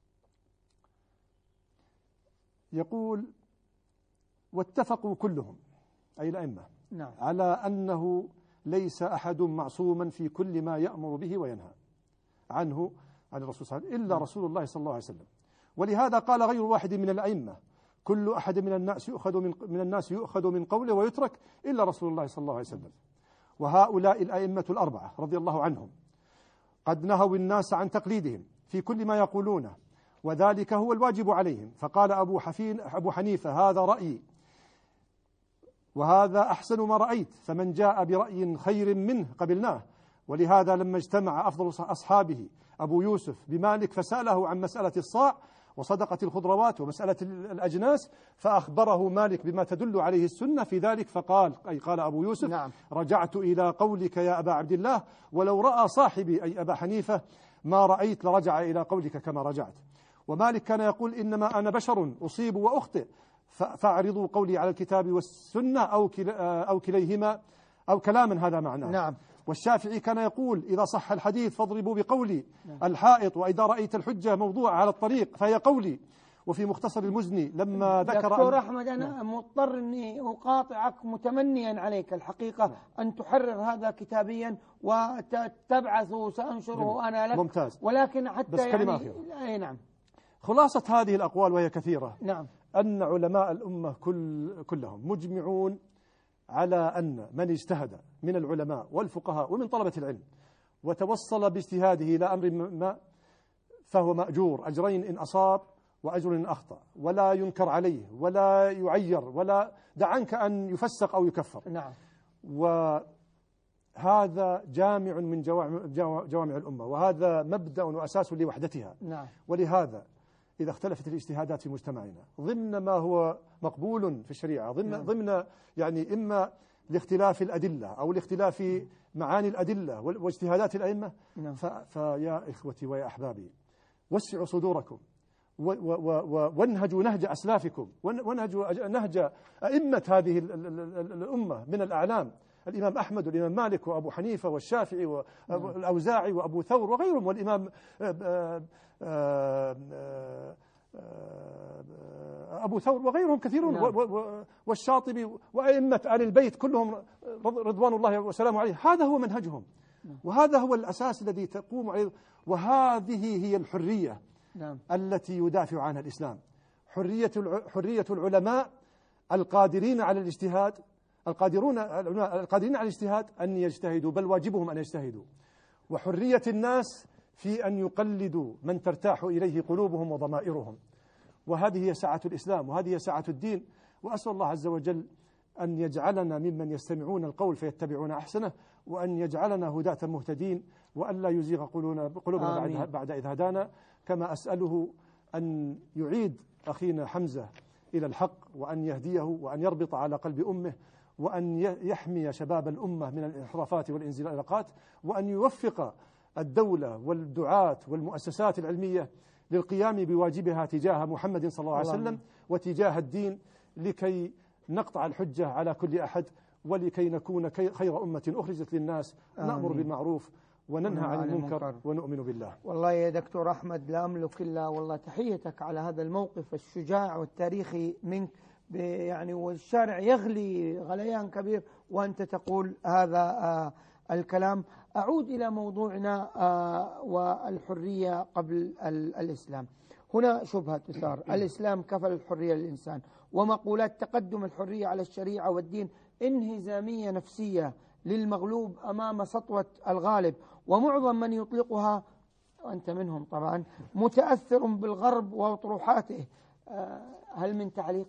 يقول: واتفقوا كلهم أي الأئمة نعم. على أنه ليس أحد معصوما في كل ما يأمر به وينهى عنه عن الرسول صلى الله عليه وسلم إلا رسول الله صلى الله عليه وسلم. ولهذا قال غير واحد من الأئمة: كل أحد من الناس يؤخذ من قوله ويترك إلا رسول الله صلى الله عليه وسلم. وهؤلاء الأئمة الأربعة رضي الله عنهم قد نهوا الناس عن تقليدهم في كل ما يقولونه، وذلك هو الواجب عليهم. فقال أبو حنيفة: هذا رأيي وهذا أحسن ما رأيت، فمن جاء برأي خير منه قبلناه. ولهذا لما اجتمع أفضل أصحابه أبو يوسف بمالك فسأله عن مسألة الصاع وصدقة الخضروات ومسألة الأجناس، فأخبره مالك بما تدل عليه السنة في ذلك، فقال، أي قال أبو يوسف: نعم. رجعت إلى قولك يا أبا عبد الله، ولو رأى صاحبي أي أبا حنيفة ما رأيت لرجع إلى قولك كما رجعت. ومالك كان يقول: إنما أنا بشر أصيب وأخطئ، فاعرضوا قولي على الكتاب والسنة أو كليهما أو كلاما هذا معناه. نعم. والشافعي كان يقول: إذا صح الحديث فاضربوا بقولي الحائط، وإذا رأيت الحجة موضوع على الطريق فهي قولي. وفي مختصر المزني لما ذكر دكتور أحمد، أنا مضطر أني أقاطعك متمنيا عليك الحقيقة أن تحرر هذا كتابيا وتبعثه، سأنشره أنا لك. ممتاز. ولكن حتى بس كلمة يعني أخيرة. أي نعم. خلاصة هذه الأقوال وهي كثيرة، نعم، أن علماء الأمة كلهم مجمعون على أن من اجتهد من العلماء والفقهاء ومن طلبة العلم وتوصل باجتهاده إلى أمر ما فهو مأجور أجرين إن أصاب وأجر إن أخطأ، ولا ينكر عليه ولا يعير ولا دعنك أن يفسق أو يكفر. نعم. وهذا جامع من جوامع الأمة، وهذا مبدأ وأساس لوحدتها. نعم. ولهذا إذا اختلفت الاجتهادات في مجتمعنا ضمن ما هو مقبول في الشريعة، ضمن يعني إما لاختلاف الأدلة أو لاختلاف معاني الأدلة واجتهادات الأئمة، فيا إخوتي ويا أحبابي، وسعوا صدوركم وانهجوا نهج أسلافكم، وانهجوا نهج أئمة هذه الأمة من الأعلام: الإمام أحمد والإمام مالك وأبو حنيفة والشافعي والأوزاعي وأبو ثور وغيرهم، والإمام أبو ثور وغيرهم كثيرون. والشاطبي وأئمة آل البيت كلهم رضوان الله وسلامه عليه. هذا هو منهجهم، وهذا هو الأساس الذي تقوم عليه، وهذه هي الحرية التي يدافع عنها الإسلام. حرية العلماء القادرين على الاجتهاد، القادرين على الاجتهاد أن يجتهدوا، بل واجبهم أن يجتهدوا. وحرية الناس في أن يقلدوا من ترتاح إليه قلوبهم وضمائرهم. وهذه هي سعة الإسلام، وهذه هي سعة الدين. وأسأل الله عز وجل أن يجعلنا ممن يستمعون القول فيتبعون أحسنه، وأن يجعلنا هداة مهتدين، وأن لا يزيغ قلوبنا بعد إذ هدانا. كما أسأله أن يعيد أخينا حمزة إلى الحق، وأن يهديه، وأن يربط على قلب أمه، وأن يحمي شباب الأمة من الانحرافات والانزلاقات، وأن يوفق الدولة والدعاة والمؤسسات العلمية للقيام بواجبها تجاه محمد صلى الله عليه وسلم وتجاه الدين، لكي نقطع الحجة على كل أحد، ولكي نكون خير أمة أخرجت للناس، نأمر بالمعروف وننهى عن المنكر ونؤمن بالله. والله يا دكتور أحمد لا أملك إلا والله تحيتك على هذا الموقف الشجاع والتاريخي منك، يعني والشارع يغلي غليان كبير وأنت تقول هذا الكلام. أعود إلى موضوعنا والحرية قبل الإسلام. هنا شبهة تثار: الإسلام كفل الحرية للإنسان، ومقولات تقدم الحرية على الشريعة والدين انهزامية نفسية للمغلوب أمام سطوة الغالب، ومعظم من يطلقها وأنت منهم طبعا متأثر بالغرب وأطروحاته. هل من تعليق؟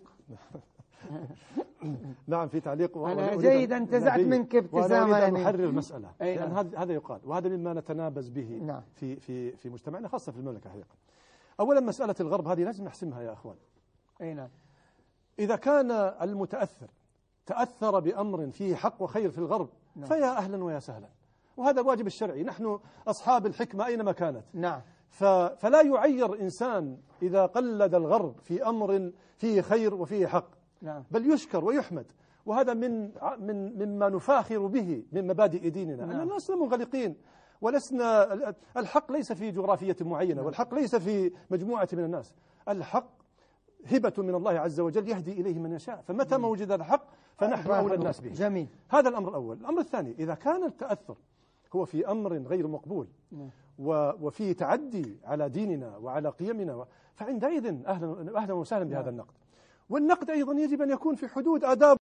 نعم في تعليق. أنا جيد انتزعت منك ابتسامة. وأنا أريد أن أحرر المسألة، لأن هذا يقال، وهذا مما نتنابز به في مجتمعنا خاصة في المملكة حقيقة. أولا مسألة الغرب هذه لازم نحسمها يا أخوان. نعم. إذا كان المتأثر تأثر بأمر فيه حق وخير في الغرب فيا أهلا ويا سهلا، وهذا الواجب الشرعي، نحن أصحاب الحكمة أينما كانت. نعم. فلا يعير إنسان إذا قلد الغرب في أمر فيه خير وفيه حق. نعم. بل يشكر ويحمد، وهذا مما نفاخر به من مبادئ ديننا. نعم. أننا لسنا منغلقين، ولسنا الحق ليس في جغرافية معينة. نعم. والحق ليس في مجموعة من الناس. الحق هبة من الله عز وجل يهدي إليه من يشاء، فمتى ما وجد الحق فنحن أولى الناس به. جميل. هذا الأمر الأول. الأمر الثاني، إذا كان التأثر هو في أمر غير مقبول وفي تعدي على ديننا وعلى قيمنا، فعندئذ أهلا وسهلا بهذا النقد. والنقد أيضا يجب أن يكون في حدود آداب